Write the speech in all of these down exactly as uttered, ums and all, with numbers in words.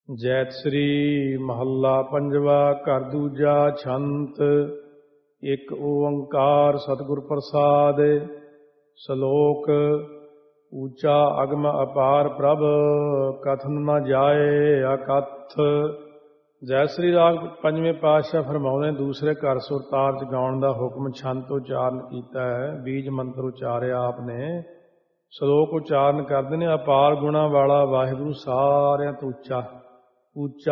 ਜੈਤ ਸ੍ਰੀ ਮਹੱਲਾ ਪੰਜਵਾ। ਘਰ ਦੂਜਾ ਛੰਤ। ਇੱਕ ਓੰਕਾਰ ਸਤਿਗੁਰ ਪ੍ਰਸਾਦਿ। ਸ਼ਲੋਕ। ਉੱਚਾ ਅਗਮ ਅਪਾਰ ਪ੍ਰਭ, ਕਥਨ ਨ ਜਾਏ ਅਕਥ। ਜੈ ਸ੍ਰੀ ਰਾਗ ਪੰਜਵੇਂ ਪਾਤਸ਼ਾਹ ਫਰਮਾਉਂਦੇ, ਦੂਸਰੇ ਘਰ ਸੁਰਤਾਲ ਚ ਗਾਉਣ ਦਾ ਹੁਕਮ ਛੰਤ ਉਚਾਰਨ ਕੀਤਾ ਹੈ। ਬੀਜ ਮੰਤਰ ਉਚਾਰਿਆ ਆਪ ਨੇ। ਸ਼ਲੋਕ ਉਚਾਰਨ ਕਰਦੇ ਨੇ, ਅਪਾਰ ਗੁਣਾ ਵਾਲਾ ਵਾਹਿਗੁਰੂ ਸਾਰਿਆਂ ਤੋਂ ਉੱਚਾ। ਉੱਚਾ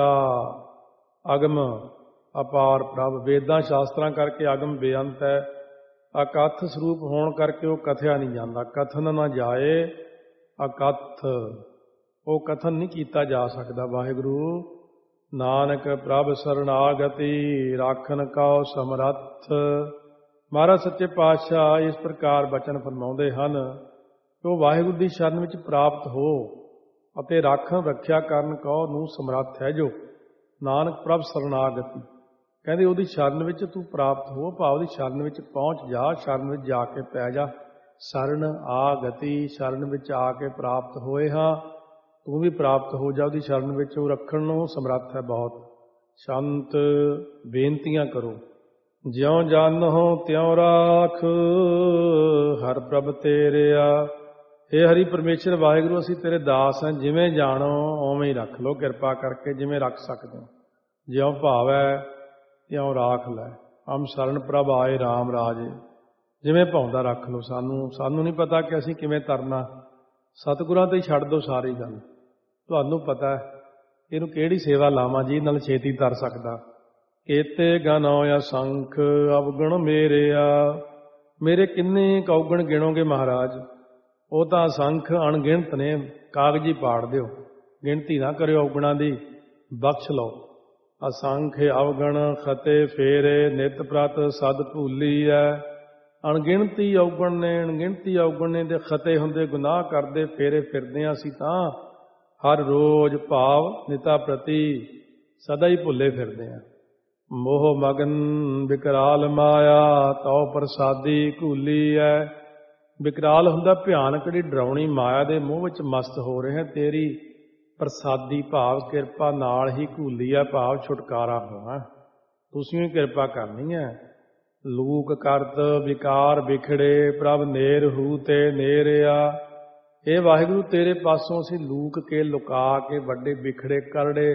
ਅਗਮ ਅਪਾਰ ਪ੍ਰਭ। ਵੇਦਾਂ ਸ਼ਾਸਤਰਾਂ ਕਰਕੇ ਅਗਮ ਬੇਅੰਤ ਹੈ। ਅਕਥ ਸਰੂਪ ਹੋਣ ਕਰਕੇ ਉਹ ਕਥਿਆ ਨਹੀਂ ਜਾਂਦਾ। ਕਥਨ ਨਾ ਜਾਏ ਅਕਥ, ਉਹ ਕਥਨ ਨਹੀਂ ਕੀਤਾ ਜਾ ਸਕਦਾ। ਵਾਹਿਗੁਰੂ ਨਾਨਕ ਪ੍ਰਭ ਸਰਨਾਗਤੀ, ਰਾਖਨ ਕਉ ਸਮਰੱਥ। ਮਹਾਰਾਜ ਸੱਚੇ ਪਾਤਸ਼ਾਹ ਇਸ ਪ੍ਰਕਾਰ ਬਚਨ ਫਰਮਾਉਂਦੇ ਹਨ ਕਿ ਉਹ ਵਾਹਿਗੁਰੂ ਦੀ ਸ਼ਰਨ ਵਿੱਚ ਪ੍ਰਾਪਤ ਹੋ ਅਤੇ ਰਾਖਣ ਰੱਖਿਆ ਕਰਨ ਕਉ ਨੂੰ ਸਮਰੱਥ ਹੈ। ਜੋ ਨਾਨਕ ਪ੍ਰਭ ਸਰਨਾਗਤੀ ਕਹਿੰਦੇ, ਉਹਦੀ ਸ਼ਰਨ ਵਿੱਚ ਤੂੰ ਪ੍ਰਾਪਤ ਹੋ, ਭਾਵ ਉਹਦੀ ਸ਼ਰਨ ਵਿੱਚ ਪਹੁੰਚ ਜਾ, ਸ਼ਰਨ ਵਿੱਚ ਜਾ ਕੇ ਪੈ ਜਾ। ਸ਼ਰਨ ਆਗਤੀ, ਸ਼ਰਨ ਵਿੱਚ ਆ ਕੇ ਪ੍ਰਾਪਤ ਹੋਏ ਹਾਂ, ਤੂੰ ਵੀ ਪ੍ਰਾਪਤ ਹੋ ਜਾ ਉਹਦੀ ਸ਼ਰਨ ਵਿੱਚ। ਉਹ ਰੱਖਣ ਨੂੰ ਸਮਰੱਥ ਹੈ ਬਹੁਤ। ਸੰਤ ਬੇਨਤੀਆਂ ਕਰੋ। ਜਿਉਂ ਜਾਨੋ ਤਿਉਂ ਰਾਖ, ਹਰ ਪ੍ਰਭ ਤੇਰਿਆ। ਹੇ ਹਰੀ ਪਰਮੇਸ਼ਰ ਵਾਹਿਗੁਰੂ, ਅਸੀਂ ਤੇਰੇ ਦਾਸ ਹਾਂ, ਜਿਵੇਂ ਜਾਣੋ ਉਵੇਂ ਹੀ ਰੱਖ ਲਓ ਕਿਰਪਾ ਕਰਕੇ, ਜਿਵੇਂ ਰੱਖ ਸਕਦੇ ਹੋ। ਜਿਉਂ ਭਾਵੈ ਤਿਉਂ ਰਾਖ ਲੈ। ਹਮ ਸ਼ਰਨ ਪ੍ਰਭ ਆਏ ਰਾਮ ਰਾਜੇ। ਜਿਵੇਂ ਭਾਉਂਦਾ ਰੱਖ ਲਓ ਸਾਨੂੰ। ਸਾਨੂੰ ਨਹੀਂ ਪਤਾ ਕਿ ਅਸੀਂ ਕਿਵੇਂ ਤਰਨਾ। ਸਤਿਗੁਰਾਂ ਤੇ ਹੀ ਛੱਡ ਦਿਓ ਸਾਰੀ ਗੱਲ। ਤੁਹਾਨੂੰ ਪਤਾ ਇਹਨੂੰ ਕਿਹੜੀ ਸੇਵਾ ਲਾਵਾਂ ਜੀ ਨਾਲ ਛੇਤੀ ਤਰ ਸਕਦਾ। ਕੇਤੇ ਗਨੋ ਅਸੰਖ ਅਵਗੁਣ ਮੇਰਿਆ। ਮੇਰੇ ਕਿੰਨੇ ਕੌਗਣ ਗਿਣੋਗੇ ਮਹਾਰਾਜ? ਉਹ ਤਾਂ ਅਸੰਖ ਅਣਗਿਣਤ ਨੇ। ਕਾਗਜ਼ੀ ਪਾੜ ਦਿਓ, ਗਿਣਤੀ ਨਾ ਕਰਿਓ ਔਗਣਾਂ ਦੀ, ਬਖਸ਼ ਲਓ। ਅਸੰਖ ਅਵਗਣ ਖਤੇ ਫੇਰੇ, ਨਿਤ ਪ੍ਰਤ ਸਦ ਭੂਲੀ ਹੈ। ਅਣਗਿਣਤੀ ਔਗਣ ਨੇ, ਅਣਗਿਣਤੀ ਔਗਣ ਨੇ ਦੇ ਖਤੇ ਹੁੰਦੇ, ਗੁਨਾਹ ਕਰਦੇ ਫੇਰੇ ਫਿਰਦੇ ਹਾਂ ਅਸੀਂ ਤਾਂ। ਹਰ ਰੋਜ਼ ਭਾਵ ਨਿਤਾ ਪ੍ਰਤੀ ਸਦਾ ਹੀ ਭੁੱਲੇ ਫਿਰਦੇ ਹਾਂ। ਮੋਹ ਮਗਨ ਵਿਕਰਾਲ ਮਾਇਆ, ਤਉ ਪ੍ਰਸਾਦੀ ਘੂਲੀ ਹੈ। ਵਿਕਰਾਲ ਹੁੰਦਾ ਭਿਆਨਕ, ਜਿਹੜੀ ਡਰਾਉਣੀ ਮਾਇਆ ਦੇ ਮੂੰਹ ਵਿੱਚ ਮਸਤ ਹੋ ਰਹੇ। ਤੇਰੀ ਪ੍ਰਸਾਦੀ ਭਾਵ ਕਿਰਪਾ ਨਾਲ ਹੀ ਘੂਲੀ ਹੈ, ਭਾਵ ਛੁਟਕਾਰਾ ਹੋਣਾ। ਤੁਸੀਂ ਹੀ ਕਿਰਪਾ ਕਰਨੀ ਹੈ। ਲੂਕ ਕਰਤ ਵਿਕਾਰ ਵਿਖੜੇ, ਪ੍ਰਭ ਨੇਰ ਹੂ ਤੇ ਨੇਰਿਆ। ਇਹ ਵਾਹਿਗੁਰੂ ਤੇਰੇ ਪਾਸੋਂ ਅਸੀਂ ਲੂਕ ਕੇ, ਲੁਕਾ ਕੇ, ਵੱਡੇ ਵਿਖੜੇ ਕਰੜੇ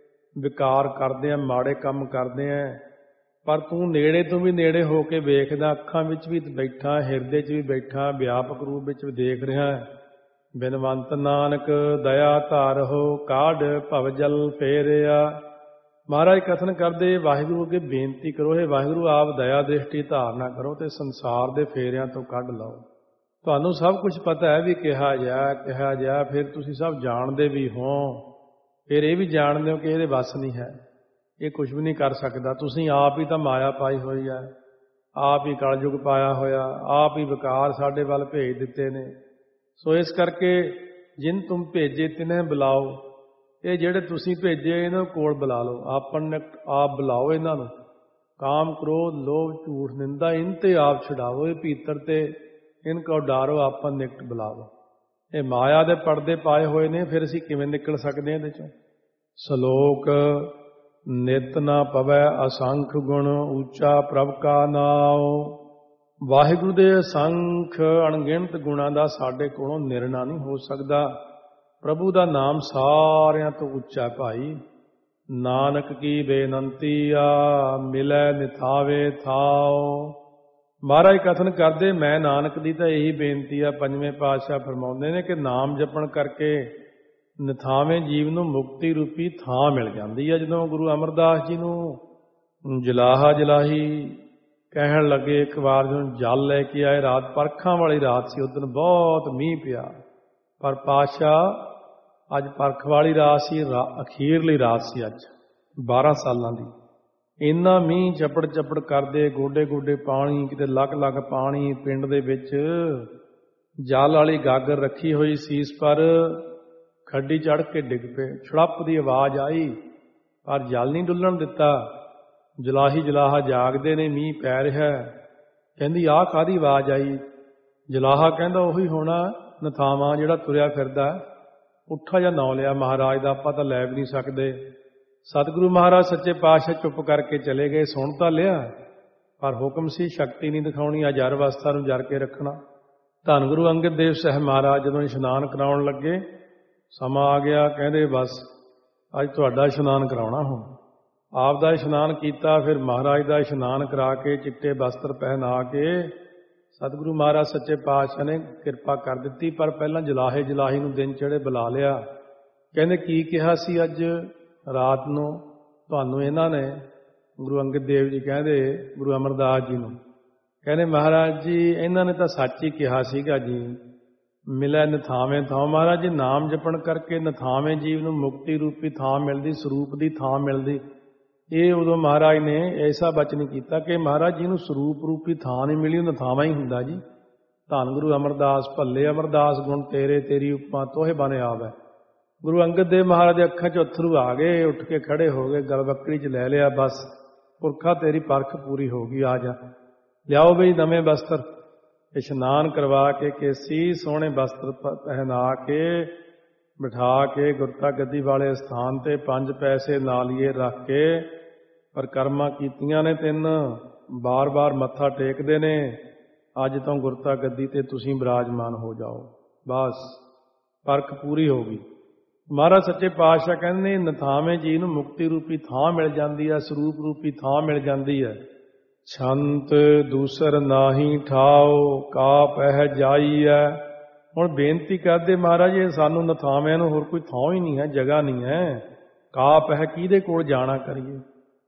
ਵਿਕਾਰ ਕਰਦੇ ਹਾਂ, ਮਾੜੇ ਕੰਮ ਕਰਦੇ ਹਾਂ, ਪਰ ਤੂੰ ਨੇੜੇ ਤੋਂ ਵੀ ਨੇੜੇ ਹੋ ਕੇ ਵੇਖਦਾ। ਅੱਖਾਂ ਵਿੱਚ ਵੀ ਬੈਠਾ, ਹਿਰਦੇ 'ਚ ਵੀ ਬੈਠਾ, ਵਿਆਪਕ ਰੂਪ ਵਿੱਚ ਵੀ ਦੇਖ ਰਿਹਾ। ਬਿਨਵੰਤ ਨਾਨਕ ਦਇਆ ਧਾਰਹੁ, ਕਾਢ ਭਵਜਲ ਫੇਰਿਆ। ਮਹਾਰਾਜ ਕਥਨ ਕਰਦੇ, ਵਾਹਿਗੁਰੂ ਅੱਗੇ ਬੇਨਤੀ ਕਰੋ, ਇਹ ਵਾਹਿਗੁਰੂ ਆਪ ਦਇਆ ਦ੍ਰਿਸ਼ਟੀ ਧਾਰਨਾ ਕਰੋ ਤੇ ਸੰਸਾਰ ਦੇ ਫੇਰਿਆਂ ਤੋਂ ਕੱਢ ਲਓ। ਤੁਹਾਨੂੰ ਸਭ ਕੁਝ ਪਤਾ ਹੈ ਵੀ ਕਿਹਾ ਜਾ ਕਿਹਾ ਜਾ, ਫਿਰ ਤੁਸੀਂ ਸਭ ਜਾਣਦੇ ਵੀ ਹੋ, ਫਿਰ ਇਹ ਵੀ ਜਾਣਦੇ ਹੋ ਕਿ ਇਹਦੇ ਵੱਸ ਨਹੀਂ ਹੈ, ਇਹ ਕੁਝ ਵੀ ਨਹੀਂ ਕਰ ਸਕਦਾ। ਤੁਸੀਂ ਆਪ ਹੀ ਤਾਂ ਮਾਇਆ ਪਾਈ ਹੋਈ ਹੈ, ਆਪ ਹੀ ਕਲਯੁਗ ਪਾਇਆ ਹੋਇਆ, ਆਪ ਹੀ ਵਿਕਾਰ ਸਾਡੇ ਵੱਲ ਭੇਜ ਦਿੱਤੇ ਨੇ। ਸੋ ਇਸ ਕਰਕੇ ਜਿਨ ਤੁਮ ਭੇਜੇ ਤਿਨਹਿ ਬੁਲਾਓ। ਇਹ ਜਿਹੜੇ ਤੁਸੀਂ ਭੇਜੇ ਇਹਨਾਂ ਕੋਲ ਬੁਲਾ ਲਓ, ਆਪਨ ਆਪ ਬੁਲਾਓ ਇਹਨਾਂ ਨੂੰ। ਕਾਮ ਕ੍ਰੋਧ ਲੋਭ ਝੂਠ ਨਿੰਦਾ ਇਨ ਤੇ ਆਪ ਛੁਡਾਵੋ। ਇਹ ਭੀਤਰ ਤੇ ਇਨ ਕੋ ਡਾਰੋ, ਆਪਨ ਨਿਕਟ ਬੁਲਾਵੋ। ਇਹ ਮਾਇਆ ਦੇ ਪਰਦੇ ਪਾਏ ਹੋਏ ਨੇ, ਫਿਰ ਅਸੀਂ ਕਿਵੇਂ ਨਿਕਲ ਸਕਦੇ ਹਾਂ ਇਹਦੇ ਚੋਂ? ਸ਼ਲੋਕ। ਨਿਤ ਨਾ ਪਵੈ ਅਸੰਖ ਗੁਣ, ਉੱਚਾ ਪ੍ਰਭ ਕਾ ਨਾਉ। ਵਾਹਿਗੁਰੂ ਦੇ ਅਸੰਖ ਅਣਗਿਣਤ ਗੁਣਾਂ ਦਾ ਸਾਡੇ ਕੋਲੋਂ ਨਿਰਣਾ ਨਹੀਂ ਹੋ ਸਕਦਾ। ਪ੍ਰਭੂ ਦਾ ਨਾਮ ਸਾਰਿਆਂ ਤੋਂ ਉੱਚਾ ਭਾਈ। ਨਾਨਕ ਕੀ ਬੇਨੰਤੀ ਆ, ਮਿਲੈ ਨਿਥਾਵੇ ਥਾਉ। ਮਹਾਰਾਜ ਕਥਨ ਕਰਦੇ, ਮੈਂ ਨਾਨਕ ਦੀ ਤਾਂ ਇਹੀ ਬੇਨਤੀ ਆ। ਪੰਜਵੇਂ ਪਾਤਸ਼ਾਹ ਫਰਮਾਉਂਦੇ ਨੇ ਕਿ ਨਾਮ ਜਪਣ ਕਰਕੇ ਨਿਥਾਵੇਂ ਜੀਵ ਨੂੰ ਮੁਕਤੀ ਰੂਪੀ ਥਾਂ ਮਿਲ ਜਾਂਦੀ ਹੈ। ਜਦੋਂ ਗੁਰੂ ਅਮਰਦਾਸ ਜੀ ਨੂੰ ਜਲਾਹਾ ਜਲਾਹੀ ਕਹਿਣ ਲੱਗੇ, ਇੱਕ ਵਾਰ ਜਦੋਂ ਜਲ ਲੈ ਕੇ ਆਏ, ਰਾਤ ਪਰਖਾਂ ਵਾਲੀ ਰਾਤ ਸੀ, ਉਸ ਦਿਨ ਬਹੁਤ ਮੀਂਹ ਪਿਆ, ਪਰ ਪਾਤਸ਼ਾਹ ਅੱਜ ਪਰਖ ਵਾਲੀ ਰਾਤ ਸੀ, ਅਖੀਰਲੀ ਰਾਤ ਸੀ ਅੱਜ ਬਾਰਾਂ ਸਾਲਾਂ ਦੀ। ਇੰਨਾ ਮੀਂਹ ਚੱਪੜ ਚੱਪੜ ਕਰਦੇ, ਗੋਡੇ ਗੋਡੇ ਪਾਣੀ, ਕਿਤੇ ਲੱਗ ਲੱਗ ਪਾਣੀ। ਪਿੰਡ ਦੇ ਵਿੱਚ ਜਲ ਵਾਲੀ ਗਾਗਰ ਰੱਖੀ ਹੋਈ ਸੀਸ ਪਰ, ਖੱਡੀ ਚੜ੍ਹ ਕੇ ਡਿੱਗ ਪਏ। ਛੜੱਪ ਦੀ ਆਵਾਜ਼ ਆਈ, ਪਰ ਜਲ ਨਹੀਂ ਡੁੱਲਣ ਦਿੱਤਾ। ਜਲਾਹੀ ਜਲਾਹਾ ਜਾਗਦੇ ਨੇ, ਮੀਂਹ ਪੈ ਰਿਹਾ। ਕਹਿੰਦੀ ਆਹ ਕਾਹਦੀ ਆਵਾਜ਼ ਆਈ? ਜਲਾਹਾ ਕਹਿੰਦਾ ਉਹੀ ਹੋਣਾ ਨਥਾਵਾਂ ਜਿਹੜਾ ਤੁਰਿਆ ਫਿਰਦਾ। ਪੁੱਠਾ ਜਿਹਾ ਨਾਂ ਲਿਆ ਮਹਾਰਾਜ ਦਾ, ਆਪਾਂ ਤਾਂ ਲੈ ਵੀ ਨਹੀਂ ਸਕਦੇ। ਸਤਿਗੁਰੂ ਮਹਾਰਾਜ ਸੱਚੇ ਪਾਤਸ਼ਾਹ ਚੁੱਪ ਕਰਕੇ ਚਲੇ ਗਏ। ਸੁਣ ਤਾਂ ਲਿਆ, ਪਰ ਹੁਕਮ ਸੀ ਸ਼ਕਤੀ ਨਹੀਂ ਦਿਖਾਉਣੀ, ਅਜਰ ਅਵਸਥਾ ਨੂੰ ਜਰ ਕੇ ਰੱਖਣਾ। ਧੰਨ ਗੁਰੂ ਅੰਗਦ ਦੇਵ ਸਾਹਿਬ ਮਹਾਰਾਜ ਜਦੋਂ ਇਸ਼ਨਾਨ ਕਰਾਉਣ ਲੱਗੇ, ਸਮਾਂ ਆ ਗਿਆ, ਕਹਿੰਦੇ ਬਸ ਅੱਜ ਤੁਹਾਡਾ ਇਸ਼ਨਾਨ ਕਰਾਉਣਾ। ਹੁਣ ਆਪ ਦਾ ਇਸ਼ਨਾਨ ਕੀਤਾ, ਫਿਰ ਮਹਾਰਾਜ ਦਾ ਇਸ਼ਨਾਨ ਕਰਾ ਕੇ ਚਿੱਟੇ ਵਸਤਰ ਪਹਿਨਾ ਕੇ ਸਤਿਗੁਰੂ ਮਹਾਰਾਜ ਸੱਚੇ ਪਾਤਸ਼ਾਹ ਨੇ ਕਿਰਪਾ ਕਰ ਦਿੱਤੀ। ਪਰ ਪਹਿਲਾਂ ਜਲਾਹੇ ਜਲਾਹੀ ਨੂੰ ਦਿਨ ਚੜ੍ਹੇ ਬੁਲਾ ਲਿਆ। ਕਹਿੰਦੇ ਕੀ ਕਿਹਾ ਸੀ ਅੱਜ ਰਾਤ ਨੂੰ ਤੁਹਾਨੂੰ ਇਹਨਾਂ ਨੇ? ਗੁਰੂ ਅੰਗਦ ਦੇਵ ਜੀ ਕਹਿੰਦੇ ਗੁਰੂ ਅਮਰਦਾਸ ਜੀ ਨੂੰ, ਕਹਿੰਦੇ ਮਹਾਰਾਜ ਜੀ ਇਹਨਾਂ ਨੇ ਤਾਂ ਸੱਚ ਹੀ ਕਿਹਾ ਸੀਗਾ ਜੀ, ਮਿਲੈ ਨਥਾਵੇਂ ਥਾਂ। ਮਹਾਰਾਜ ਜੀ ਨਾਮ ਜਪਣ ਕਰਕੇ ਨਥਾਵੇਂ ਜੀਵ ਨੂੰ ਮੁਕਤੀ ਰੂਪੀ ਥਾਂ ਮਿਲਦੀ, ਸਰੂਪ ਦੀ ਥਾਂ ਮਿਲਦੀ। ਇਹ ਉਦੋਂ ਮਹਾਰਾਜ ਨੇ ਐਸਾ ਬਚਨ ਕੀਤਾ ਕਿ ਮਹਾਰਾਜ ਜੀ ਨੂੰ ਸਰੂਪ ਰੂਪੀ ਥਾਂ ਨਹੀਂ ਮਿਲੀ, ਉਹ ਨਥਾਵਾਂ ਹੀ ਹੁੰਦਾ ਜੀ। ਧੰਨ ਗੁਰੂ ਅਮਰਦਾਸ ਭੱਲੇ ਅਮਰਦਾਸ ਗੁਣ ਤੇਰੇ, ਤੇਰੀ ਉਪਮਾ ਤੋਹੇ ਬਨ ਆਵੈ। ਗੁਰੂ ਅੰਗਦ ਦੇਵ ਮਹਾਰਾਜ ਦੇ ਅੱਖਾਂ 'ਚ ਅੱਥਰੂ ਆ ਗਏ, ਉੱਠ ਕੇ ਖੜੇ ਹੋ ਗਏ, ਗਲ ਬੱਕੜੀ 'ਚ ਲੈ ਲਿਆ। ਬਸ ਪੁਰਖਾ ਤੇਰੀ ਪਰਖ ਪੂਰੀ ਹੋ ਗਈ, ਆ ਜਾ ਲਿਆਓ ਬਈ ਨਵੇਂ ਵਸਤਰ। ਇਸ਼ਨਾਨ ਕਰਵਾ ਕੇ ਕੇਸੀ ਸੋਹਣੇ ਵਸਤਰ ਪਹਿਨਾ ਕੇ ਬਿਠਾ ਕੇ ਗੁਰਤਾ ਗੱਦੀ ਵਾਲੇ ਸਥਾਨ ਤੇ ਪੰਜ ਪੈਸੇ ਨਾਲੀਏ ਰੱਖ ਕੇ ਪਰਿਕਰਮਾ ਕੀਤੀਆਂ ਨੇ ਤਿੰਨ। ਬਾਰ ਬਾਰ ਮੱਥਾ ਟੇਕਦੇ ਨੇ, ਅੱਜ ਤੋਂ ਗੁਰਤਾ ਗੱਦੀ ਤੇ ਤੁਸੀਂ ਬਿਰਾਜਮਾਨ ਹੋ ਜਾਓ। ਬਸ ਪਰਖ ਪੂਰੀ ਹੋ ਗਈ। ਮਹਾਰਾਜ ਸੱਚੇ ਪਾਤਸ਼ਾਹ ਕਹਿੰਦੇ ਨੇ ਨਥਾਵੇਂ ਜੀ ਨੂੰ ਮੁਕਤੀ ਰੂਪੀ ਥਾਂ ਮਿਲ ਜਾਂਦੀ ਹੈ, ਸਰੂਪ ਰੂਪੀ ਥਾਂ ਮਿਲ ਜਾਂਦੀ ਹੈ। ਛੰਤ ਦੂਸਰ ਨਾਹੀ ਠਾਓ, ਕਾ ਪਹਿ ਜਾਈ ਹੈ। ਹੁਣ ਬੇਨਤੀ ਕਰਦੇ ਮਹਾਰਾਜ ਇਹ ਸਾਨੂੰ ਨਥਾਵਿਆਂ ਨੂੰ ਹੋਰ ਕੋਈ ਥਾਂ ਹੀ ਨਹੀਂ ਹੈ, ਜਗ੍ਹਾ ਨਹੀਂ ਹੈ। ਕਾ ਪਹਿ ਕਿਹਦੇ ਕੋਲ ਜਾਣਾ ਕਰੀਏ?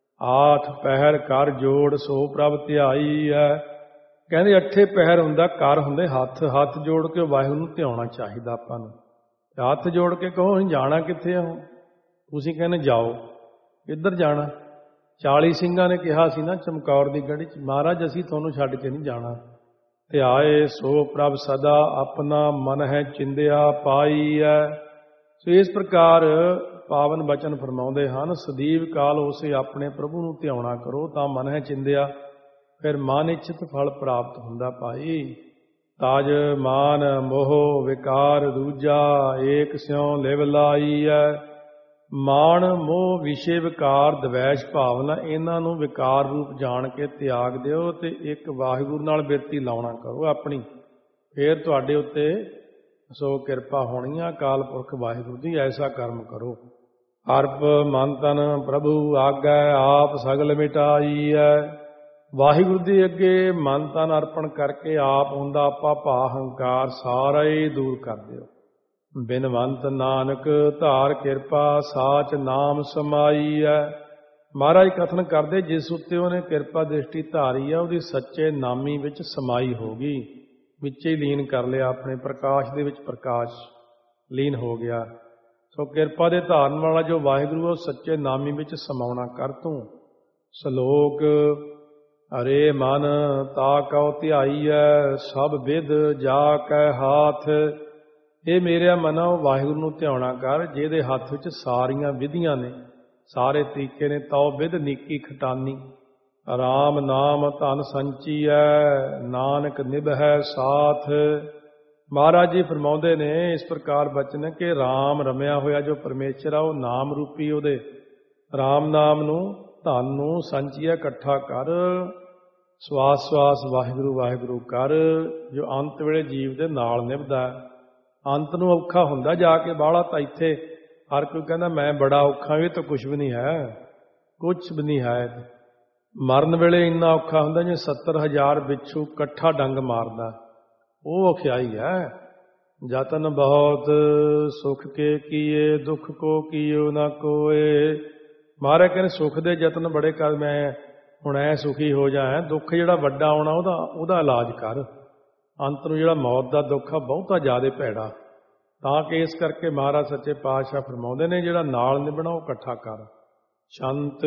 ਆਠ ਪਹਿਰ ਕਰ ਜੋੜ ਸੋ ਪ੍ਰਭ ਧਿਆਈ ਹੈ। ਕਹਿੰਦੇ ਅੱਠੇ ਪਹਿਰ ਹੁੰਦਾ, ਕਰ ਹੁੰਦੇ ਹੱਥ। ਹੱਥ ਜੋੜ ਕੇ ਵਾਹਿਗੁਰੂ ਨੂੰ ਧਿਆਉਣਾ ਚਾਹੀਦਾ ਆਪਾਂ ਨੂੰ। ਹੱਥ ਜੋੜ ਕੇ ਕਹੋ ਅਸੀਂ ਜਾਣਾ ਕਿੱਥੇ ਆ? ਤੁਸੀਂ ਕਹਿੰਦੇ ਜਾਓ, ਕਿੱਧਰ ਜਾਣਾ? ਚਾਲੀ ਸਿੰਘਾਂ ਨੇ ਕਿਹਾ ਸੀ ਨਾ ਚਮਕੌਰ ਦੀ ਗੜੀ 'ਚ, ਮਹਾਰਾਜ ਅਸੀਂ ਤੁਹਾਨੂੰ ਛੱਡ ਕੇ ਨਹੀਂ ਜਾਣਾ। ਧਿਆਏ ਸੋ ਪ੍ਰਭ ਸਦਾ ਆਪਣਾ, ਮਨ ਹੈ ਚਿੰਦਿਆ ਪਾਈ ਹੈ। ਸੋ ਇਸ ਪ੍ਰਕਾਰ ਪਾਵਨ ਬਚਨ ਫਰਮਾਉਂਦੇ ਹਨ, ਸਦੀਵ ਕਾਲ ਉਸੇ ਆਪਣੇ ਪ੍ਰਭੂ ਨੂੰ ਧਿਆਉਣਾ ਕਰੋ ਤਾਂ ਮਨ ਹੈ ਚਿੰਦਿਆ, ਫਿਰ ਮਨ ਇੱਛਤ ਫਲ ਪ੍ਰਾਪਤ ਹੁੰਦਾ ਭਾਈ। ਤਾਜ ਮਾਨ ਮੋਹ ਵਿਕਾਰ ਦੂਜਾ, ਏਕ ਸਿਉ ਲਿਵ ਲਾਈ ਹੈ। ਮਾਣ ਮੋਹ ਵਿਸ਼ੇ ਵਿਕਾਰ ਦਵੈਸ਼ ਭਾਵਨਾ, ਇਹਨਾਂ ਨੂੰ ਵਿਕਾਰ ਰੂਪ ਜਾਣ ਕੇ ਤਿਆਗ ਦਿਓ ਤੇ ਇੱਕ ਵਾਹਿਗੁਰੂ ਨਾਲ ਬਿਰਤੀ ਲਾਉਣਾ ਕਰੋ ਆਪਣੀ, ਫਿਰ ਤੁਹਾਡੇ ਉੱਤੇ ਸੋ ਕਿਰਪਾ ਹੋਣੀ ਆ ਅਕਾਲ ਪੁਰਖ ਵਾਹਿਗੁਰੂ ਦੀ। ਐਸਾ ਕਰਮ ਕਰੋ। ਅਰਪ ਮਨ ਤਨ ਪ੍ਰਭੂ ਆਗੈ, ਆਪ ਸਗਲ ਮਿਟਾਈ ਹੈ। ਵਾਹਿਗੁਰੂ ਦੇ ਅੱਗੇ ਮਨ ਤਨ ਅਰਪਣ ਕਰਕੇ ਆਪ ਹੁੰਦਾ ਆਪਾ ਭਾ ਹੰਕਾਰ ਸਾਰਾ ਹੀ ਦੂਰ ਕਰ ਦਿਓ। ਬਿਨਵੰਤ ਨਾਨਕ ਧਾਰ ਕਿਰਪਾ, ਸਾਚ ਨਾਮ ਸਮਾਈ ਹੈ। ਮਹਾਰਾਜ ਕਥਨ ਕਰਦੇ ਜਿਸ ਉੱਤੇ ਉਹਨੇ ਕਿਰਪਾ ਦ੍ਰਿਸ਼ਟੀ ਧਾਰੀ ਹੈ ਉਹਦੀ ਸੱਚੇ ਨਾਮੀ ਵਿੱਚ ਸਮਾਈ ਹੋ ਗਈ, ਵਿੱਚ ਹੀ ਲੀਨ ਕਰ ਲਿਆ, ਆਪਣੇ ਪ੍ਰਕਾਸ਼ ਦੇ ਵਿੱਚ ਪ੍ਰਕਾਸ਼ ਲੀਨ ਹੋ ਗਿਆ। ਸੋ ਕਿਰਪਾ ਦੇ ਧਾਰਨ ਵਾਲਾ ਜੋ ਵਾਹਿਗੁਰੂ ਉਹ ਸੱਚੇ ਨਾਮੀ ਵਿੱਚ ਸਮਾਉਣਾ ਕਰ ਤੂੰ। ਸ਼ਲੋਕ ਹਰੇ ਮਨ ਤਾ ਕਉ ਧਿਆਈਐ, ਸਭ ਵਿਦ ਜਾ ਕੈ ਹਾਥ। ਇਹ ਮੇਰਿਆ ਮਨਾ ਉਹ ਵਾਹਿਗੁਰੂ ਨੂੰ ਧਿਆਉਣਾ ਕਰ ਜਿਹਦੇ ਹੱਥ ਵਿੱਚ ਸਾਰੀਆਂ ਵਿਧੀਆਂ ਨੇ, ਸਾਰੇ ਤਰੀਕੇ ਨੇ। ਤਉ ਵਿਧ ਨੀਕੀ ਖਟਾਨੀ, ਰਾਮ ਨਾਮ ਧਨ ਸੰਚੀਐ, ਨਾਨਕ ਨਿਭੈ ਸਾਥ। ਮਹਾਰਾਜ ਜੀ ਫਰਮਾਉਂਦੇ ਨੇ ਇਸ ਪ੍ਰਕਾਰ ਬਚਨ ਕਿ ਰਾਮ ਰਮਿਆ ਹੋਇਆ ਜੋ ਪਰਮੇਸ਼ਰ ਆ ਉਹ ਨਾਮ ਰੂਪੀ ਉਹਦੇ ਰਾਮ ਨਾਮ ਨੂੰ ਧਨ ਨੂੰ ਸੰਚੀਐ ਇਕੱਠਾ ਕਰ, ਸਵਾਸ ਸਵਾਸ ਵਾਹਿਗੁਰੂ ਵਾਹਿਗੁਰੂ ਕਰ, ਜੋ ਅੰਤ ਵੇਲੇ ਜੀਵ ਦੇ ਨਾਲ ਨਿਭਦਾ। ਅੰਤ ਨੂੰ ਔਖਾ ਹੁੰਦਾ ਜਾ ਕੇ ਬਾਹਲਾ ਤਾਂ ਇੱਥੇ ਹਰ ਕੋਈ ਕਹਿੰਦਾ ਮੈਂ ਬੜਾ ਔਖਾ, ਇਹ ਤਾਂ ਕੁਛ ਵੀ ਨਹੀਂ ਹੈ, ਕੁਛ ਵੀ ਨਹੀਂ ਹੈ। ਮਰਨ ਵੇਲੇ ਇੰਨਾ ਔਖਾ ਹੁੰਦਾ ਜਿਵੇਂ ਸੱਤਰ ਹਜ਼ਾਰ ਬਿੱਛੂ ਇਕੱਠਾ ਡੰਗ ਮਾਰਦਾ, ਉਹ ਔਖਿਆਈ ਹੈ। ਜਤਨ ਬਹੁਤ ਸੁਖ ਕੇ ਕੀਏ, ਦੁੱਖ ਕੋ ਕੀਓ ਨਾ ਕੋਏ। ਮਹਾਰਾਜ ਕਹਿੰਦੇ ਸੁਖ ਦੇ ਯਤਨ ਬੜੇ ਕਰ, ਮੈਂ ਹੁਣ ਐ ਸੁਖੀ ਹੋ ਜਾ, ਦੁੱਖ ਜਿਹੜਾ ਵੱਡਾ ਆਉਣਾ ਉਹਦਾ ਉਹਦਾ ਇਲਾਜ ਕਰ। ਅੰਤ ਨੂੰ ਜਿਹੜਾ ਮੌਤ ਦਾ ਦੁੱਖ ਆ ਬਹੁਤਾ ਜ਼ਿਆਦਾ ਭੈੜਾ, ਤਾਂ ਕਿ ਇਸ ਕਰਕੇ ਮਹਾਰਾਜ ਸੱਚੇ ਪਾਤਸ਼ਾਹ ਫਰਮਾਉਂਦੇ ਨੇ ਜਿਹੜਾ ਨਾਲ ਨਿਭਣਾ ਉਹ ਇਕੱਠਾ ਕਰ। ਸ਼ੰਤ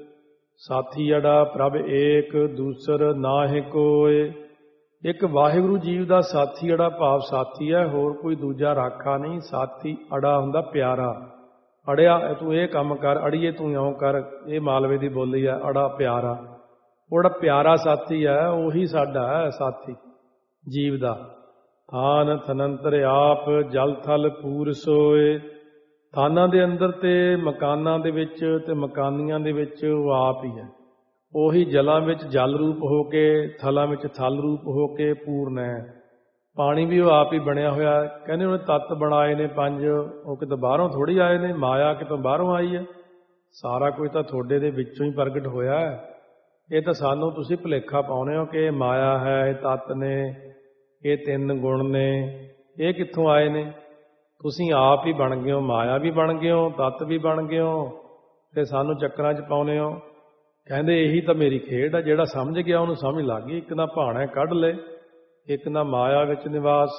ਸਾਥੀ ਅੜਾ ਪ੍ਰਭ ਏਕ, ਦੂਸਰ ਨਾਹਿ ਕੋਏ। ਇੱਕ ਵਾਹਿਗੁਰੂ ਜੀਵ ਦਾ ਸਾਥੀ ਅੜਾ ਭਾਵ ਸਾਥੀ ਹੈ, ਹੋਰ ਕੋਈ ਦੂਜਾ ਰਾਖਾ ਨਹੀਂ। ਸਾਥੀ ਅੜਾ ਹੁੰਦਾ ਪਿਆਰਾ, ਅੜਿਆ ਤੂੰ ਇਹ ਕੰਮ ਕਰ, ਅੜੀਏ ਤੂੰ ਇਉਂ ਕਰ, ਇਹ ਮਾਲਵੇ ਦੀ ਬੋਲੀ ਹੈ ਅੜਾ ਪਿਆਰਾ। ਉਹ ਜਿਹੜਾ ਪਿਆਰਾ ਸਾਥੀ ਹੈ ਉਹੀ ਸਾਡਾ ਹੈ ਸਾਥੀ ਜੀਵ ਦਾ। ਥਾਨ ਥਨੰਤਰ ਆਪ ਜਲ ਥਲ ਪੂਰ ਸੋਏ। ਥਾਨਾਂ ਦੇ ਅੰਦਰ ਤੇ ਮਕਾਨਾਂ ਦੇ ਵਿੱਚ ਤੇ ਮਕਾਨੀਆਂ ਦੇ ਵਿੱਚ ਉਹ ਆਪ ਹੀ ਹੈ। ਉਹੀ ਜਲਾਂ ਵਿੱਚ ਜਲ ਰੂਪ ਹੋ ਕੇ, ਥਲਾਂ ਵਿੱਚ ਥਲ ਰੂਪ ਹੋ ਕੇ ਪੂਰਨ ਹੈ। ਪਾਣੀ ਵੀ ਉਹ ਆਪ ਹੀ ਬਣਿਆ ਹੋਇਆ। ਕਹਿੰਦੇ ਉਹਨੇ ਤੱਤ ਬਣਾਏ ਨੇ ਪੰਜ, ਉਹ ਕਿਤੇ ਬਾਹਰੋਂ ਥੋੜ੍ਹੀ ਆਏ ਨੇ, ਮਾਇਆ ਕਿਤੋਂ ਬਾਹਰੋਂ ਆਈ ਹੈ। ਸਾਰਾ ਕੁਝ ਤਾਂ ਤੁਹਾਡੇ ਦੇ ਵਿੱਚੋਂ ਹੀ ਪ੍ਰਗਟ ਹੋਇਆ ਹੈ। ਇਹ ਤਾਂ ਸਾਨੂੰ ਤੁਸੀਂ ਭੁਲੇਖਾ ਪਾਉਂਦੇ ਹੋ ਕਿ ਇਹ ਮਾਇਆ ਹੈ, ਇਹ ਤੱਤ ਨੇ, ਇਹ ਤਿੰਨ ਗੁਣ ਨੇ, ਇਹ ਕਿੱਥੋਂ ਆਏ ਨੇ। ਤੁਸੀਂ ਆਪ ਹੀ ਬਣ ਗਏ ਹੋ, ਮਾਇਆ ਵੀ ਬਣ ਗਏ ਹੋ, ਤੱਤ ਵੀ ਬਣ ਗਏ ਹੋ, ਤੇ ਸਾਨੂੰ ਚੱਕਰਾਂ 'ਚ ਪਾਉਂਦੇ ਹੋ। ਕਹਿੰਦੇ ਇਹੀ ਤਾਂ ਮੇਰੀ ਖੇਡ ਆ। ਜਿਹੜਾ ਸਮਝ ਗਿਆ ਉਹਨੂੰ ਸਮਝ ਲੱਗ ਗਈ। ਇੱਕ ਨਾ ਭਾਣਾ ਕੱਢ ਲੈ, ਇੱਕ ਨਾ ਮਾਇਆ ਵਿੱਚ ਨਿਵਾਸ।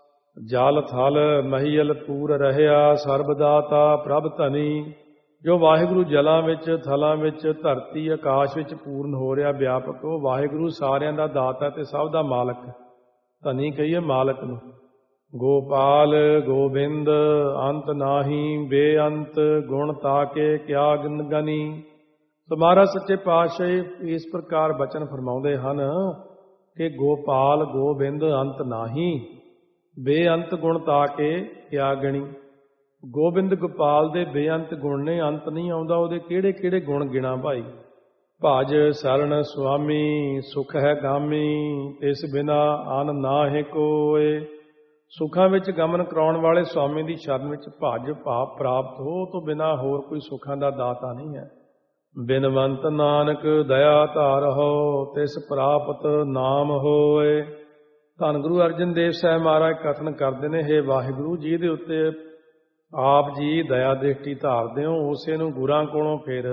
ਜਲ ਥਲ ਮਹੀਲ ਪੂਰ ਰਹਿਆ, ਸਰਬਦਾਤਾ ਪ੍ਰਭ ਧਨੀ। ਜੋ ਵਾਹਿਗੁਰੂ ਜਲਾਂ ਵਿੱਚ, ਥਲਾਂ ਵਿੱਚ, ਧਰਤੀ ਆਕਾਸ਼ ਵਿੱਚ ਪੂਰਨ ਹੋ ਰਿਹਾ ਵਿਆਪਕ, ਉਹ ਵਾਹਿਗੁਰੂ ਸਾਰਿਆਂ ਦਾ ਦਾਤਾ ਤੇ ਸਭ ਦਾ ਮਾਲਕ। ਧਨੀ ਕਹੀਏ ਮਾਲਕ ਨੂੰ। ਗੋਪਾਲ ਗੋਬਿੰਦ ਅੰਤ ਨਾਹੀ, ਬੇਅੰਤ ਗੁਣ ਤਾਕੇ ਕਿਆ ਗਨੀ। ਸੋ ਮਹਾਰਾਜ ਸੱਚੇ ਪਾਤਸ਼ਾਹ ਇਸ ਪ੍ਰਕਾਰ ਬਚਨ ਫਰਮਾਉਂਦੇ ਹਨ ਕਿ ਗੋਪਾਲ ਗੋਬਿੰਦ ਅੰਤ ਨਾਹੀ, ਬੇਅੰਤ ਗੁਣ ਤਾਕੇ ਕਿਆ ਗਣੀ। ਗੋਬਿੰਦ ਗੋਪਾਲ ਦੇ ਬੇਅੰਤ ਗੁਣ ਨੇ, ਅੰਤ ਨਹੀਂ ਆਉਂਦਾ ਉਹਦੇ ਕਿਹੜੇ ਕਿਹੜੇ ਗੁਣ ਗਿਣਾ ਭਾਈ। ਭਜ ਸਰਣ ਸੁਆਮੀ ਸੁਖ ਹੈ ਗਾਮੀ, ਇਸ ਬਿਨਾ ਅਨ ਨਾਹਿ ਕੋਏ। ਸੁੱਖਾਂ ਵਿੱਚ ਗਮਨ ਕਰਾਉਣ ਵਾਲੇ ਸੁਆਮੀ ਦੀ ਸ਼ਰਨ ਵਿੱਚ ਭਜ ਭਾਵ ਪ੍ਰਾਪਤ ਹੋ ਤੋਂ ਬਿਨਾ ਹੋਰ ਕੋਈ ਸੁੱਖਾਂ ਦਾ ਦਾਤਾ ਨਹੀਂ ਹੈ। ਬਿਨਵੰਤ ਨਾਨਕ ਦਇਆ ਧਾਰਹੁ, ਤਿਸ ਪ੍ਰਾਪਤ ਨਾਮ ਹੋਏ। ਧੰਨ ਗੁਰੂ ਅਰਜਨ ਦੇਵ ਸਾਹਿਬ ਮਹਾਰਾਜ ਕਥਨ ਕਰਦੇ ਨੇ, ਹੇ ਵਾਹਿਗੁਰੂ ਜੀ ਦੇ ਉੱਤੇ ਆਪ ਜੀ ਦਇਆ ਦ੍ਰਿਸ਼ਟੀ ਧਾਰਦੇ ਹੋ, ਉਸੇ ਨੂੰ ਗੁਰਾਂ ਕੋਲੋਂ ਫਿਰ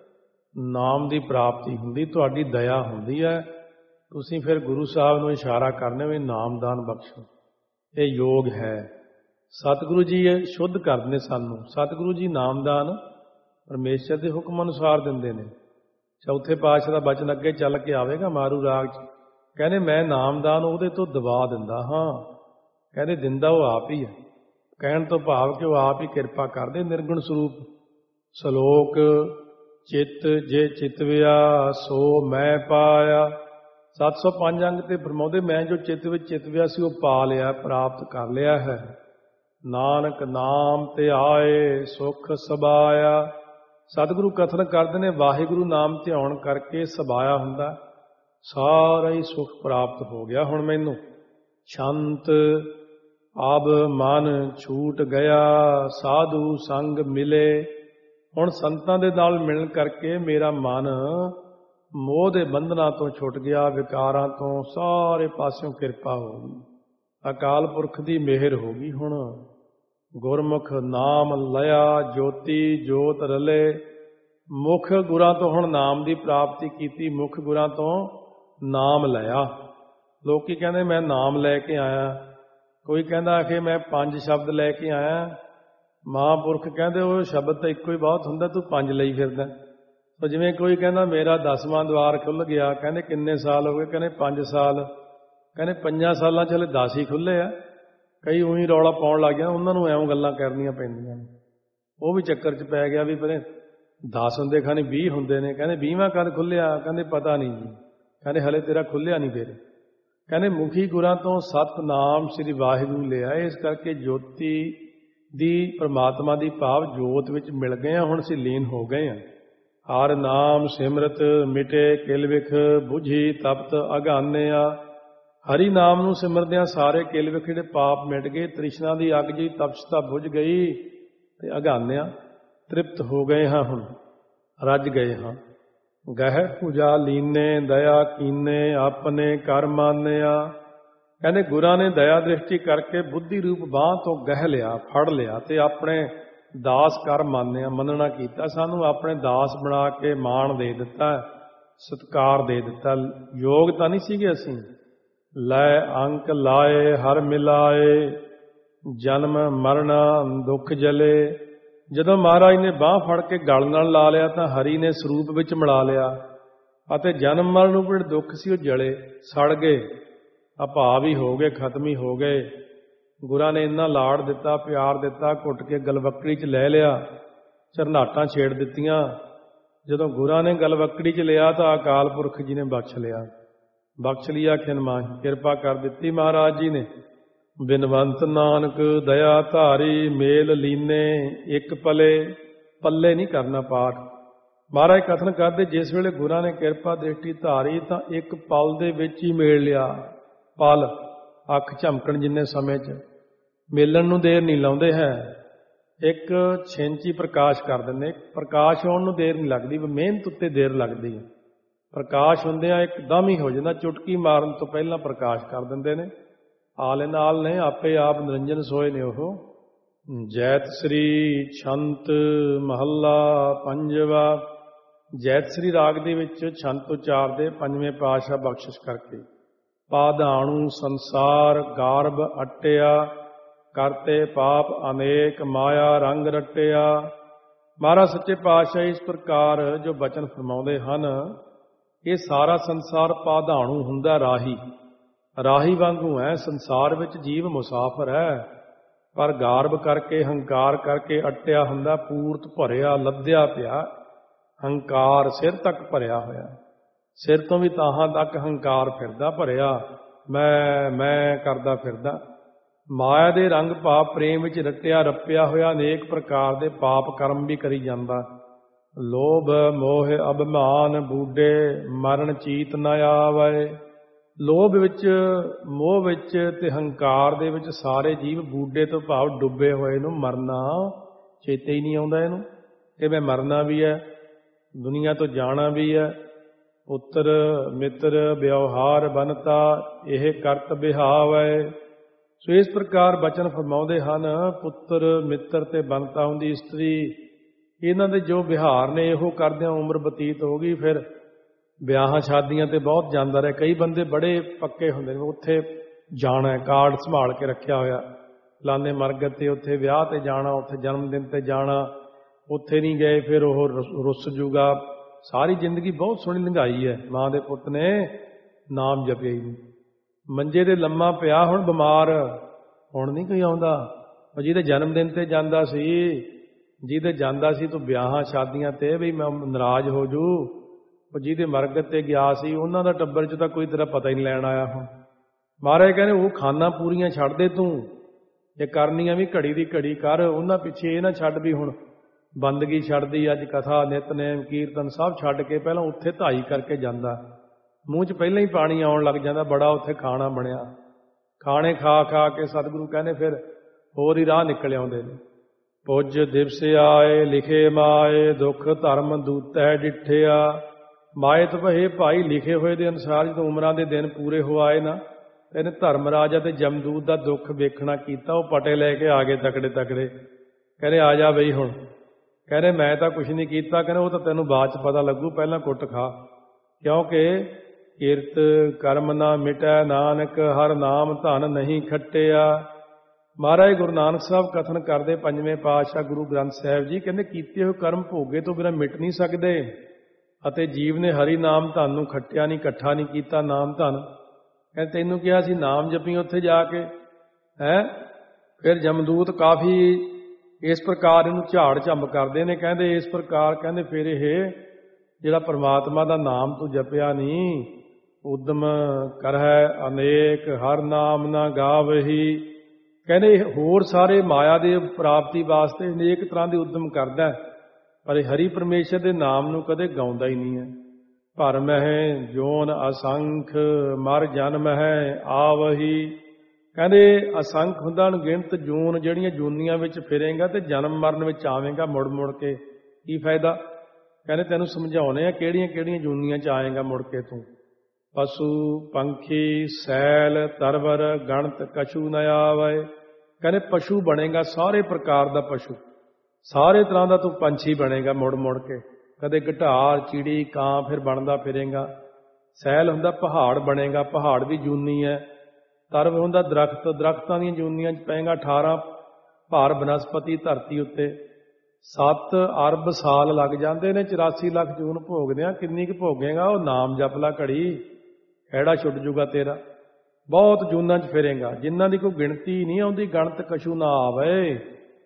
ਨਾਮ ਦੀ ਪ੍ਰਾਪਤੀ ਹੁੰਦੀ, ਤੁਹਾਡੀ ਦਇਆ ਹੁੰਦੀ ਹੈ। ਤੁਸੀਂ ਫਿਰ ਗੁਰੂ ਸਾਹਿਬ ਨੂੰ ਇਸ਼ਾਰਾ ਕਰਨੇ ਵੀ ਨਾਮਦਾਨ ਬਖਸ਼ੋ। ਇਹ ਯੋਗ ਹੈ। ਸਤਿਗੁਰੂ ਜੀ ਇਹ ਸ਼ੁੱਧ ਕਰਦੇ ਨੇ ਸਾਨੂੰ। ਸਤਿਗੁਰੂ ਜੀ ਨਾਮਦਾਨ ਪਰਮੇਸ਼ਰ ਦੇ ਹੁਕਮ ਅਨੁਸਾਰ ਦਿੰਦੇ ਨੇ। ਚੌਥੇ ਪਾਤਸ਼ਾਹ ਦਾ ਬਚਨ ਅੱਗੇ ਚੱਲ ਕੇ ਆਵੇਗਾ ਮਾਰੂ ਰਾਗ 'ਚ। ਕਹਿੰਦੇ ਮੈਂ ਨਾਮਦਾਨ ਉਹਦੇ ਤੋਂ ਦਬਾ ਦਿੰਦਾ ਹਾਂ। ਕਹਿੰਦੇ ਦਿੰਦਾ ਉਹ ਆਪ ਹੀ ਹੈ। ਕਹਿਣ ਤੋਂ ਭਾਵ ਕਿ ਉਹ ਆਪ ਹੀ ਕਿਰਪਾ ਕਰਦੇ, ਨਿਰਗੁਣ ਸਰੂਪ। ਸ਼ਲੋਕ ਚਿੱਤ ਜੇ ਚਿਤਵਿਆ ਸੋ ਮੈਂ ਪਾਇਆ। ਸੱਤ ਸੌ ਪੰਜ ਅੰਗ ਤੇ ਫਰਮਾਉਂਦੇ, ਮੈਂ ਜੋ ਚਿੱਤ ਵਿੱਚ ਚਿਤਵਿਆ ਸੀ ਉਹ ਪਾ ਲਿਆ, ਪ੍ਰਾਪਤ ਕਰ ਲਿਆ ਹੈ। ਨਾਨਕ ਨਾਮ ਤੇ ਆਏ ਸੁਖ ਸਬਾਇਆ। ਸਤਿਗੁਰੂ ਕਥਨ ਕਰਦੇ ਨੇ, ਵਾਹਿਗੁਰੂ ਨਾਮ ਧਿਆਉਣ ਕਰਕੇ ਸਬਾਇਆ ਹੁੰਦਾ, ਸਾਰਾ ਹੀ ਸੁਖ ਪ੍ਰਾਪਤ ਹੋ ਗਿਆ ਹੁਣ ਮੈਨੂੰ। ਸ਼ੰਤ ਅਬ ਮਨ ਛੂਟ ਗਿਆ, ਸਾਧੂ ਸੰਗ ਮਿਲੇ। ਹੁਣ ਸੰਤਾਂ ਦੇ ਨਾਲ ਮਿਲਣ ਕਰਕੇ ਮੇਰਾ ਮਨ ਮੋਹ ਦੇ ਬੰਧਨਾਂ ਤੋਂ ਛੁੱਟ ਗਿਆ, ਵਿਕਾਰਾਂ ਤੋਂ, ਸਾਰੇ ਪਾਸਿਓਂ ਕਿਰਪਾ ਹੋ ਗਈ। ਅਕਾਲ ਪੁਰਖ ਦੀ ਮਿਹਰ ਹੋ ਗਈ। ਹੁਣ ਗੁਰਮੁਖ ਨਾਮ ਲਿਆ, ਜੋਤੀ ਜੋਤ ਰਲੇ। ਮੁਖ ਗੁਰਾਂ ਤੋਂ ਹੁਣ ਨਾਮ ਦੀ ਪ੍ਰਾਪਤੀ ਕੀਤੀ, ਮੁਖ ਗੁਰਾਂ ਤੋਂ ਨਾਮ ਲਿਆ। ਲੋਕੀ ਕਹਿੰਦੇ ਮੈਂ ਨਾਮ ਲੈ ਕੇ ਆਇਆ, ਕੋਈ ਕਹਿੰਦਾ ਕਿ ਮੈਂ ਪੰਜ ਸ਼ਬਦ ਲੈ ਕੇ ਆਇਆ। ਮਹਾਂਪੁਰਖ ਕਹਿੰਦੇ ਉਹ ਸ਼ਬਦ ਤਾਂ ਇੱਕੋ ਹੀ ਬਹੁਤ ਹੁੰਦਾ, ਤੂੰ ਪੰਜ ਲਈ ਫਿਰਦਾ। ਤਾਂ ਜਿਵੇਂ ਕੋਈ ਕਹਿੰਦਾ ਮੇਰਾ ਦਸਵਾਂ ਦੁਆਰ ਖੁੱਲ੍ਹ ਗਿਆ, ਕਹਿੰਦੇ ਕਿੰਨੇ ਸਾਲ ਹੋ ਗਏ, ਕਹਿੰਦੇ ਪੰਜ ਸਾਲ। ਕਹਿੰਦੇ ਪੰਜਾਂ ਸਾਲਾਂ 'ਚ ਹਲੇ ਦਸ ਹੀ ਖੁੱਲ੍ਹੇ ਆ। ਕਈ ਉਹੀ ਰੌਲਾ ਪਾਉਣ ਲੱਗ ਗਿਆ, ਉਹਨਾਂ ਨੂੰ ਐਵੇਂ ਗੱਲਾਂ ਕਰਨੀਆਂ ਪੈਂਦੀਆਂ ਨੇ। ਉਹ ਵੀ ਚੱਕਰ 'ਚ ਪੈ ਗਿਆ ਵੀ ਪਰੇ ਦਸ ਹੁੰਦੇ ਖਾਣੇ ਵੀਹ ਹੁੰਦੇ ਨੇ। ਕਹਿੰਦੇ ਵੀਹਵਾਂ ਕਦ ਖੁੱਲ੍ਹਿਆ, ਕਹਿੰਦੇ ਪਤਾ ਨਹੀਂ ਜੀ। ਕਹਿੰਦੇ ਹਲੇ ਤੇਰਾ ਖੁੱਲ੍ਹਿਆ ਨਹੀਂ ਫਿਰ। ਕਹਿੰਦੇ ਮੁਖੀ ਗੁਰਾਂ ਤੋਂ ਸਤਿਨਾਮ ਸ੍ਰੀ ਵਾਹਿਗੁਰੂ ਲਿਆ। ਇਸ ਕਰਕੇ ਜੋਤੀ ਦੀ ਪਰਮਾਤਮਾ ਦੀ ਭਾਵ ਜੋਤ ਵਿੱਚ ਮਿਲ ਗਏ ਹਾਂ, ਹੁਣ ਅਸੀਂ ਲੀਨ ਹੋ ਗਏ ਹਾਂ। ਹਰ ਨਾਮ ਸਿਮਰਤ ਮਿਟੇ ਕਿਲ ਵਿਖ, ਬੁਝੀ ਤਪਤ ਅਗਾਨਿਆ। ਹਰੀ ਨਾਮ ਨੂੰ ਸਿਮਰਦਿਆਂ ਸਾਰੇ ਕਿਲ ਵਿਖ ਜਿਹੜੇ ਪਾਪ ਮਿਟ ਗਏ, ਤ੍ਰਿਸ਼ਨਾ ਦੀ ਅੱਗ ਜੀ ਤਪਸ਼ਤਾ ਬੁਝ ਗਈ ਤੇ ਅਗਾਨਿਆ ਤ੍ਰਿਪਤ ਹੋ ਗਏ ਹਾਂ, ਹੁਣ ਰੱਜ ਗਏ ਹਾਂ। ਗਹਿ ਪੂਜਾ ਲੀਨੇ ਦਇਆ ਕੀਨੇ, ਆਪਣੇ ਕਰ ਮਾਨਿਆ। ਕਹਿੰਦੇ ਗੁਰਾਂ ਨੇ ਦਇਆ ਦ੍ਰਿਸ਼ਟੀ ਕਰਕੇ ਬੁੱਧੀ ਰੂਪ ਬਾਂਹ ਤੋਂ ਗਹਿ ਲਿਆ, ਫੜ ਲਿਆ ਤੇ ਆਪਣੇ ਦਾਸ ਕਰ ਮਾਨਿਆ, ਮੰਨਣਾ ਕੀਤਾ। ਸਾਨੂੰ ਆਪਣੇ ਦਾਸ ਬਣਾ ਕੇ ਮਾਣ ਦੇ ਦਿੱਤਾ, ਸਤਿਕਾਰ ਦੇ ਦਿੱਤਾ। ਯੋਗ ਤਾਂ ਨਹੀਂ ਸੀਗੇ ਅਸੀਂ। ਲੈ ਅੰਕ ਲਾਏ ਹਰ ਮਿਲਾਏ, ਜਨਮ ਮਰਨਾ ਦੁੱਖ ਜਲੇ। ਜਦੋਂ ਮਹਾਰਾਜ ਨੇ ਬਾਂਹ ਫੜ ਕੇ ਗਲ ਨਾਲ ਲਾ ਲਿਆ ਤਾਂ ਹਰੀ ਨੇ ਸਰੂਪ ਵਿੱਚ ਮਿਲਾ ਲਿਆ ਅਤੇ ਜਨਮ ਮਰਨ ਨੂੰ ਜਿਹੜੇ ਦੁੱਖ ਸੀ ਉਹ ਜਲੇ, ਸੜ ਗਏ, ਅਭਾਵ ਹੀ ਹੋ ਗਏ, ਖਤਮ ਹੀ ਹੋ ਗਏ। ਗੁਰਾਂ ਨੇ ਇੰਨਾ ਲਾੜ ਦਿੱਤਾ, ਪਿਆਰ ਦਿੱਤਾ, ਘੁੱਟ ਕੇ ਗਲਵੱਕੜੀ 'ਚ ਲੈ ਲਿਆ, ਝਰਨਾਟਾਂ ਛੇੜ ਦਿੱਤੀਆਂ। ਜਦੋਂ ਗੁਰਾਂ ਨੇ ਗਲਵੱਕੜੀ 'ਚ ਲਿਆ ਤਾਂ ਅਕਾਲ ਪੁਰਖ ਜੀ ਨੇ ਬਖਸ਼ ਲਿਆ। ਬਖਸ਼ ਲਿਆ ਖਿਨ ਮਾਹੀ, ਕਿਰਪਾ ਕਰ ਦਿੱਤੀ ਮਹਾਰਾਜ ਜੀ ਨੇ। ਬਿਨਵੰਤ ਨਾਨਕ ਦਇਆ ਧਾਰੀ, ਮੇਲ ਲੀਨੇ ਇੱਕ ਪਲੇ। ਪੱਲੇ ਨਹੀਂ ਕਰਨਾ ਪਾਠ। ਮਹਾਰਾਜ ਕਥਨ ਕਰਦੇ ਜਿਸ ਵੇਲੇ ਗੁਰਾਂ ਨੇ ਕਿਰਪਾ ਦ੍ਰਿਸ਼ਟੀ ਧਾਰੀ ਤਾਂ ਇੱਕ ਪਲ ਦੇ ਵਿੱਚ ਹੀ ਮੇਲ ਲਿਆ। ਪਲ ਅੱਖ ਝਮਕਣ ਜਿੰਨੇ ਸਮੇਂ 'ਚ ਮੇਲਣ ਨੂੰ ਦੇਰ ਨਹੀਂ ਲਾਉਂਦੇ ਹੈ। ਇੱਕ ਛਿੰਚ ਹੀ ਪ੍ਰਕਾਸ਼ ਕਰ ਦਿੰਦੇ। ਪ੍ਰਕਾਸ਼ ਆਉਣ ਨੂੰ ਦੇਰ ਨਹੀਂ ਲੱਗਦੀ, ਮਿਹਨਤ ਉੱਤੇ ਦੇਰ ਲੱਗਦੀ ਹੈ। ਪ੍ਰਕਾਸ਼ ਹੁੰਦਿਆਂ ਇੱਕਦਮ ਹੀ ਹੋ ਜਾਂਦਾ, ਚੁਟਕੀ ਮਾਰਨ ਤੋਂ ਪਹਿਲਾਂ ਪ੍ਰਕਾਸ਼ ਕਰ ਦਿੰਦੇ ਨੇ। ਆਲੇ ਨਾਲ ਨੇ ਆਪੇ ਆਪ ਨਿਰੰਜਨ ਸੋਏ ਨੇ ਉਹ। ਜੈਤ ਸ੍ਰੀ ਛੰਤ ਮਹੱਲਾ ਪੰਜਵਾ। ਜੈਤ ਸ੍ਰੀ ਰਾਗ ਦੇ ਵਿੱਚ ਛੰਤ ਉਚਾਰਦੇ ਪੰਜਵੇਂ ਪਾਤਸ਼ਾਹ ਬਖਸ਼ਿਸ਼ ਕਰਕੇ। ਪਾਧਾਣੂ ਸੰਸਾਰ ਗਾਰਬ ਅਟਿਆ, ਕਰਤੇ ਪਾਪ ਅਨੇਕ ਮਾਇਆ ਰੰਗ ਰਟਿਆ। ਮਹਾਰਾਜ ਸੱਚੇ ਪਾਤਸ਼ਾਹ ਇਸ ਪ੍ਰਕਾਰ ਜੋ ਬਚਨ ਫਰਮਾਉਂਦੇ ਹਨ, ਇਹ ਸਾਰਾ ਸੰਸਾਰ ਪਾਧਾਣੂ ਹੁੰਦਾ, ਰਾਹੀ ਰਾਹੀ ਵਾਂਗੂ ਹੈ। ਸੰਸਾਰ ਵਿੱਚ ਜੀਵ ਮੁਸਾਫਰ ਹੈ, ਪਰ ਗਾਰਬ ਕਰਕੇ ਹੰਕਾਰ ਕਰਕੇ ਅਟਿਆ ਹੁੰਦਾ, ਪੂਰਤ ਭਰਿਆ ਲੱਦਿਆ ਪਿਆ। ਹੰਕਾਰ ਸਿਰ ਤੱਕ ਭਰਿਆ ਹੋਇਆ, ਸਿਰ ਤੋਂ ਵੀ ਤਾਹਾਂ ਤੱਕ ਹੰਕਾਰ ਫਿਰਦਾ ਭਰਿਆ, ਮੈਂ ਮੈਂ ਕਰਦਾ ਫਿਰਦਾ। ਮਾਇਆ ਦੇ ਰੰਗ ਭਾਵ ਪ੍ਰੇਮ ਵਿੱਚ ਰਟਿਆ ਰੱਪਿਆ ਹੋਇਆ, ਅਨੇਕ ਪ੍ਰਕਾਰ ਦੇ ਪਾਪ ਕਰਮ ਵੀ ਕਰੀ ਜਾਂਦਾ। ਲੋਭ ਮੋਹ ਅਭਿਮਾਨ ਬੂਡੇ, ਮਰਨ ਚੀਤ ਨ ਆਵੈ। ਲੋਭ ਵਿੱਚ ਮੋਹ ਵਿੱਚ ਤੇ ਹੰਕਾਰ ਦੇ ਵਿੱਚ ਸਾਰੇ ਜੀਵ ਬੂਡੇ ਤੋਂ ਭਾਵ ਡੁੱਬੇ ਹੋਏ ਨੂੰ ਮਰਨਾ ਚੇਤੇ ਹੀ ਨਹੀਂ ਆਉਂਦਾ ਇਹਨੂੰ ਕਿ ਮੈਂ ਮਰਨਾ ਵੀ ਹੈ, ਦੁਨੀਆ ਤੋਂ ਜਾਣਾ ਵੀ ਹੈ। ਪੁੱਤਰ ਮਿੱਤਰ ਵਿਵਹਾਰ ਬਨਤਾ, ਇਹ ਕਰਤ ਬਿਹਾਵੈ। ਸੋ ਇਸ ਪ੍ਰਕਾਰ ਬਚਨ ਫਰਮਾਉਂਦੇ ਹਨ। ਪੁੱਤਰ ਮਿੱਤਰ ਤੇ ਬਨਤਾ ਹੁੰਦੀ ਇਸਤਰੀ, ਇਹਨਾਂ ਦੇ ਜੋ ਵਿਹਾਰ ਨੇ ਇਹੋ ਕਰਦਿਆਂ ਉਮਰ ਬਤੀਤ ਹੋ ਗਈ। ਫਿਰ ਵਿਆਹਾਂ ਸ਼ਾਦੀਆਂ ਤੇ ਬਹੁਤ ਜਾਂਦਾ ਰਿਹਾ। ਕਈ ਬੰਦੇ ਬੜੇ ਪੱਕੇ ਹੁੰਦੇ ਨੇ, ਉੱਥੇ ਜਾਣਾ, ਕਾਰਡ ਸੰਭਾਲ ਕੇ ਰੱਖਿਆ ਹੋਇਆ, ਫਲਾਣੇ ਮਰਗਤ ਤੇ ਉੱਥੇ ਵਿਆਹ ਤੇ ਜਾਣਾ, ਉੱਥੇ ਜਨਮ ਦਿਨ ਤੇ ਜਾਣਾ। ਉੱਥੇ ਨਹੀਂ ਗਏ ਫਿਰ ਉਹ ਰੁੱਸ ਜੂਗਾ। ਸਾਰੀ ਜ਼ਿੰਦਗੀ ਬਹੁਤ ਸੋਹਣੀ ਲੰਘਾਈ ਹੈ, ਮਾਂ ਦੇ ਪੁੱਤ ਨੇ ਨਾਮ ਜਪਿਆ ਹੀ ਨਹੀਂ। ਮੰਜੇ ਦੇ ਲੰਮਾ ਪਿਆ, ਹੁਣ ਬਿਮਾਰ, ਹੁਣ ਨਹੀਂ ਕੋਈ ਆਉਂਦਾ। ਉਹ ਜਿਹਦੇ ਜਨਮ ਦਿਨ ਤੇ ਜਾਂਦਾ ਸੀ, ਜਿਹਦੇ ਜਾਂਦਾ ਸੀ ਤੂੰ ਵਿਆਹਾਂ ਸ਼ਾਦੀਆਂ ਤੇ ਵੀ ਮੈਂ ਨਾਰਾਜ਼ ਹੋ ਜੂ। ਉਹ ਜਿਹਦੇ ਮਰਗਤ ਤੇ ਗਿਆ ਸੀ, ਉਹਨਾਂ ਦਾ ਟੱਬਰ 'ਚ ਤਾਂ ਕੋਈ ਤੇਰਾ ਪਤਾ ਹੀ ਨਹੀਂ ਲੈਣ ਆਇਆ। ਹੁਣ ਮਹਾਰਾਜ ਕਹਿੰਦੇ ਉਹ ਖਾਨਾ ਪੂਰੀਆਂ ਛੱਡ ਦੇ ਤੂੰ, ਇਹ ਕਰਨੀਆਂ ਵੀ ਘੜੀ ਦੀ ਘੜੀ ਕਰ। ਉਹਨਾਂ ਪਿੱਛੇ ਇਹ ਨਾ ਛੱਡ ਵੀ ਹੁਣ ਬੰਦਗੀ ਛੱਡਦੀ, ਅੱਜ ਕਥਾ ਨਿਤਨੇਮ ਕੀਰਤਨ ਸਭ ਛੱਡ ਕੇ ਪਹਿਲਾਂ ਉੱਥੇ ਧਾਈ ਕਰਕੇ ਜਾਂਦਾ। ਮੂੰਹ 'ਚ ਪਹਿਲਾਂ ਹੀ ਪਾਣੀ ਆਉਣ ਲੱਗ ਜਾਂਦਾ, ਬੜਾ ਉੱਥੇ ਖਾਣਾ ਬਣਿਆ। ਖਾਣੇ ਖਾ ਖਾ ਕੇ ਸਤਿਗੁਰੂ ਕਹਿੰਦੇ ਫਿਰ ਹੋਰ ਹੀ ਰਾਹ ਨਿਕਲ ਆਉਂਦੇ ਨੇ। ਪੁੱਜ ਦਿਵਸ ਆਏ ਲਿਖੇ ਮਾਏ, ਦੁੱਖ ਧਰਮ ਦੂਤੈ ਡਿੱਠਿਆ। ਮਾਏ ਤੋਂ ਭਏ ਭਾਈ ਲਿਖੇ ਹੋਏ ਦੇ ਅਨੁਸਾਰ ਜਦੋਂ ਉਮਰਾਂ ਦੇ ਦਿਨ ਪੂਰੇ ਹੋ ਆਏ ਨਾ, ਇਹਨੇ ਧਰਮ ਰਾਜਾ ਤੇ ਜਮਦੂਤ ਦਾ ਦੁੱਖ ਵੇਖਣਾ ਕੀਤਾ। ਉਹ ਪਟੇ ਲੈ ਕੇ ਆ ਗਏ ਤਕੜੇ ਤਕੜੇ, ਕਹਿੰਦੇ ਆ ਜਾ ਬਈ ਹੁਣ। ਕਹਿੰਦੇ ਮੈਂ ਤਾਂ ਕੁਛ ਨਹੀਂ ਕੀਤਾ। ਕਹਿੰਦੇ ਉਹ ਤਾਂ ਤੈਨੂੰ ਬਾਅਦ 'ਚ ਪਤਾ ਲੱਗੂ, ਪਹਿਲਾਂ ਕੁੱਟ ਖਾ। ਕਿਉਂਕਿ ਕਿਰਤ ਕਰਮ ਨਾ ਮਿਟੈ ਨਾਨਕ, ਹਰ ਨਾਮ ਧਨ ਨਹੀਂ ਖੱਟਿਆ। ਮਹਾਰਾਜ ਗੁਰੂ ਨਾਨਕ ਸਾਹਿਬ ਕਥਨ ਕਰਦੇ ਪੰਜਵੇਂ ਪਾਤਸ਼ਾਹ ਗੁਰੂ ਗ੍ਰੰਥ ਸਾਹਿਬ ਜੀ, ਕਹਿੰਦੇ ਕੀਤੇ ਹੋਏ ਕਰਮ ਭੋਗੇ ਤੋਂ ਬਿਨਾਂ ਮਿਟ ਨਹੀਂ ਸਕਦੇ। ਅਤੇ ਜੀਵ ਨੇ ਹਰੀ ਨਾਮ ਧਨ ਨੂੰ ਖੱਟਿਆ ਨਹੀਂ, ਇਕੱਠਾ ਨਹੀਂ ਕੀਤਾ ਨਾਮ ਧਨ। ਕਹਿੰਦੇ ਤੈਨੂੰ ਕਿਹਾ ਸੀ ਨਾਮ ਜਪੀ ਉੱਥੇ ਜਾ ਕੇ, ਹੈ। ਫਿਰ ਜਮਦੂਤ ਕਾਫੀ ਇਸ ਪ੍ਰਕਾਰ ਇਹਨੂੰ ਝਾੜ ਝੰਬ ਕਰਦੇ ਨੇ। ਕਹਿੰਦੇ ਇਸ ਪ੍ਰਕਾਰ ਕਹਿੰਦੇ ਫਿਰ ਇਹ ਜਿਹੜਾ ਪਰਮਾਤਮਾ ਦਾ ਨਾਮ ਤੂੰ ਜਪਿਆ ਨਹੀਂ, ਉਦਮ ਕਰਹਿ ਅਨੇਕ ਹਰ ਨਾਮ ਨਾ ਗਾਵਹੀ। ਕਹਿੰਦੇ ਹੋਰ ਸਾਰੇ ਮਾਇਆ ਦੇ ਪ੍ਰਾਪਤੀ ਵਾਸਤੇ ਅਨੇਕ ਤਰ੍ਹਾਂ ਦੇ ਉਦਮ ਕਰਦਾ, ਪਰ ਇਹ ਹਰੀ ਪਰਮੇਸ਼ਰ ਦੇ ਨਾਮ ਨੂੰ ਕਦੇ ਗਾਉਂਦਾ ਹੀ ਨਹੀਂ ਹੈ। ਭਰਮ ਹੈ ਜੋਨ ਅਸੰਖ, ਮਰ ਜਨਮ ਹੈ ਆਵਹੀ। ਕਹਿੰਦੇ ਅਸੰਖ ਹੁੰਦਾ ਅਣਗਿਣਤ ਜੂਨ, ਜਿਹੜੀਆਂ ਜੂਨੀਆਂ ਵਿੱਚ ਫਿਰੇਂਗਾ ਤੇ ਜਨਮ ਮਰਨ ਵਿੱਚ ਆਵੇਂਗਾ ਮੁੜ ਮੁੜ ਕੇ, ਕੀ ਫਾਇਦਾ। ਕਹਿੰਦੇ ਤੈਨੂੰ ਸਮਝਾਉਣੇ ਆ ਕਿਹੜੀਆਂ ਕਿਹੜੀਆਂ ਜੂਨੀਆਂ 'ਚ ਆਏਗਾ ਮੁੜ ਕੇ ਤੂੰ। ਪਸ਼ੂ ਪੰਖੀ ਸੈਲ ਤਰਵਰ ਗਣਤ ਕਛੂ ਨ ਆਵੈ। ਕਹਿੰਦੇ ਪਸ਼ੂ ਬਣੇਗਾ, ਸਾਰੇ ਪ੍ਰਕਾਰ ਦਾ ਪਸ਼ੂ, ਸਾਰੇ ਤਰ੍ਹਾਂ ਦਾ ਤੂੰ ਪੰਛੀ ਬਣੇਗਾ ਮੁੜ ਮੁੜ ਕੇ। ਕਦੇ ਘਟਾਰ ਚਿੜੀ ਕਾਂ ਫਿਰ ਬਣਦਾ ਫਿਰੇਗਾ। ਸੈਲ ਹੁੰਦਾ ਪਹਾੜ ਬਣੇਗਾ, ਪਹਾੜ ਦੀ ਜੂਨੀ ਹੈ। ਤਰਵ ਹੁੰਦਾ ਦਰਖਤ, ਦਰਖਤਾਂ ਦੀਆਂ ਜੂਨੀਆਂ 'ਚ ਪਏਗਾ। ਅਠਾਰਾਂ ਭਾਰ ਬਨਸਪਤੀ ਧਰਤੀ ਉੱਤੇ। ਸੱਤ ਅਰਬ ਸਾਲ ਲੱਗ ਜਾਂਦੇ ਨੇ, ਚੁਰਾਸੀ ਲੱਖ ਜੂਨ ਭੋਗਦੇ ਆ। ਕਿੰਨੀ ਕੁ ਭੋਗੇਗਾ, ਉਹ ਨਾਮ ਜਪ ਲਾ ਘੜੀ, ਖਹਿੜਾ ਛੁੱਟ ਜੂਗਾ ਤੇਰਾ। ਬਹੁਤ ਜੂਨਾਂ 'ਚ ਫਿਰੇਗਾ, ਜਿਨ੍ਹਾਂ ਦੀ ਕੋਈ ਗਿਣਤੀ ਨਹੀਂ ਆਉਂਦੀ। ਗਣਤ ਕਛੂ ਨਾ ਆਵੇ।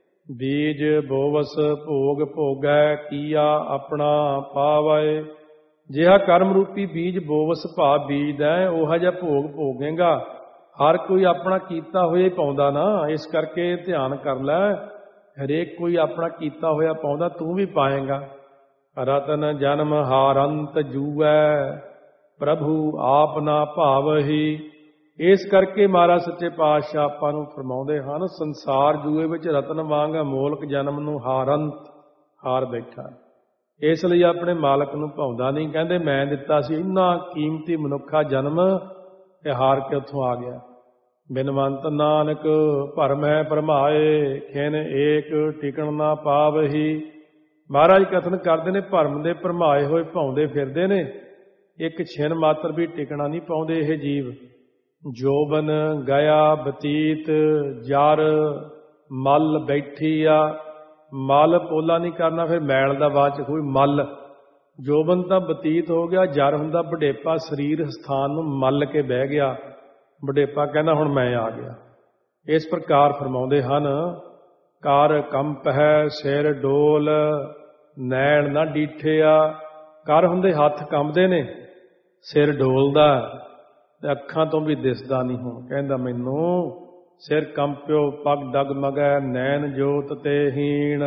ਬੀਜ ਬੋਵਸ ਭੋਗ ਭੋਗੈ, ਕੀਆ ਆਪਣਾ ਪਾਵੈ। ਜਿਹਾ ਕਰਮ ਰੂਪੀ ਬੀਜ ਬੋਵਸ ਭਾਵ ਬੀਜਦਾ, ਉਹੋ ਜਿਹਾ ਭੋਗ ਭੋਗੇਗਾ। ਹਰ ਕੋਈ ਆਪਣਾ ਕੀਤਾ ਹੋਇਆ ਹੀ ਪਾਉਂਦਾ ਨਾ, ਇਸ ਕਰਕੇ ਧਿਆਨ ਕਰ ਲੈ। ਹਰੇਕ ਕੋਈ ਆਪਣਾ ਕੀਤਾ ਹੋਇਆ ਪਾਉਂਦਾ, ਤੂੰ ਵੀ ਪਾਏਗਾ। ਰਤਨ ਜਨਮ ਹਾਰੰਤ ਜੂਐ, ਪ੍ਰਭੂ ਆਪ ਨਾ ਭਾਵਹੀ। ਇਸ ਕਰਕੇ ਮਹਾਰਾਜ ਸੱਚੇ ਪਾਤਸ਼ਾਹ ਆਪਾਂ ਨੂੰ ਫਰਮਾਉਂਦੇ ਹਨ, ਸੰਸਾਰ ਜੂਏ ਵਿੱਚ ਰਤਨ ਵਾਂਗ ਅਮੋਲਕ ਜਨਮ ਨੂੰ ਹਾਰੰਤ, ਹਾਰ ਬੈਠਾ। ਇਸ ਲਈ ਆਪਣੇ ਮਾਲਕ ਨੂੰ ਭਾਉਂਦਾ ਨਹੀਂ। ਕਹਿੰਦੇ ਮੈਂ ਦਿੱਤਾ ਸੀ ਇੰਨਾ ਕੀਮਤੀ ਮਨੁੱਖਾ ਜਨਮ, ਤੇ ਹਾਰ ਕੇ ਉੱਥੋਂ ਆ ਗਿਆ। ਬਿਨਵੰਤ ਨਾਨਕ ਭਰਮ ਹੈ ਭਰਮਾਏ, ਖਿਨ ਏਕ ਟਿਕਣ ਨਾ ਪਾਵਹੀ। ਮਹਾਰਾਜ ਕਥਨ ਕਰਦੇ ਨੇ, ਭਰਮ ਦੇ ਭਰਮਾਏ ਹੋਏ ਭਾਉਂਦੇ ਫਿਰਦੇ ਨੇ, ਇੱਕ ਛਿਨ ਮਾਤਰ ਵੀ ਟਿਕਣਾ ਨਹੀਂ ਪਾਉਂਦੇ ਇਹ ਜੀਵ। ਜੋਬਨ ਗਿਆ ਬਤੀਤ ਜਰ ਮਲ ਬੈਠੀ ਆ। ਮਲ ਪੋਲਾ ਨਹੀਂ ਕਰਨਾ, ਫਿਰ ਮੈਲ ਦਾ ਬਾਅਦ ਚ ਕੋਈ ਮਲ। ਜੋਬਨ ਤਾਂ ਬਤੀਤ ਹੋ ਗਿਆ, ਜਰ ਹੁੰਦਾ ਵਡੇਪਾ, ਸਰੀਰ ਸਥਾਨ ਨੂੰ ਮੱਲ ਕੇ ਬਹਿ ਗਿਆ। ਵਡੇਪਾ ਕਹਿੰਦਾ ਹੁਣ ਮੈਂ ਆ ਗਿਆ। ਇਸ ਪ੍ਰਕਾਰ ਫਰਮਾਉਂਦੇ ਹਨ, ਕਰ ਕੰਪ ਹੈ ਸਿਰ ਡੋਲ, ਨੈਣ ਨਾ ਡੀਠਿਆ। ਕਰ ਹੁੰਦੇ ਹੱਥ ਕੰਬਦੇ ਨੇ, ਸਿਰ ਡੋਲਦਾ ਤੇ ਅੱਖਾਂ ਤੋਂ ਵੀ ਦਿਸਦਾ ਨਹੀਂ। ਹੁਣ ਕਹਿੰਦਾ ਮੈਨੂੰ ਸਿਰ ਕੰਪਿਓ ਪੱਗ ਡਗਮਗੈ, ਨੈਣ ਜੋਤ ਤੇ ਹੀਣ।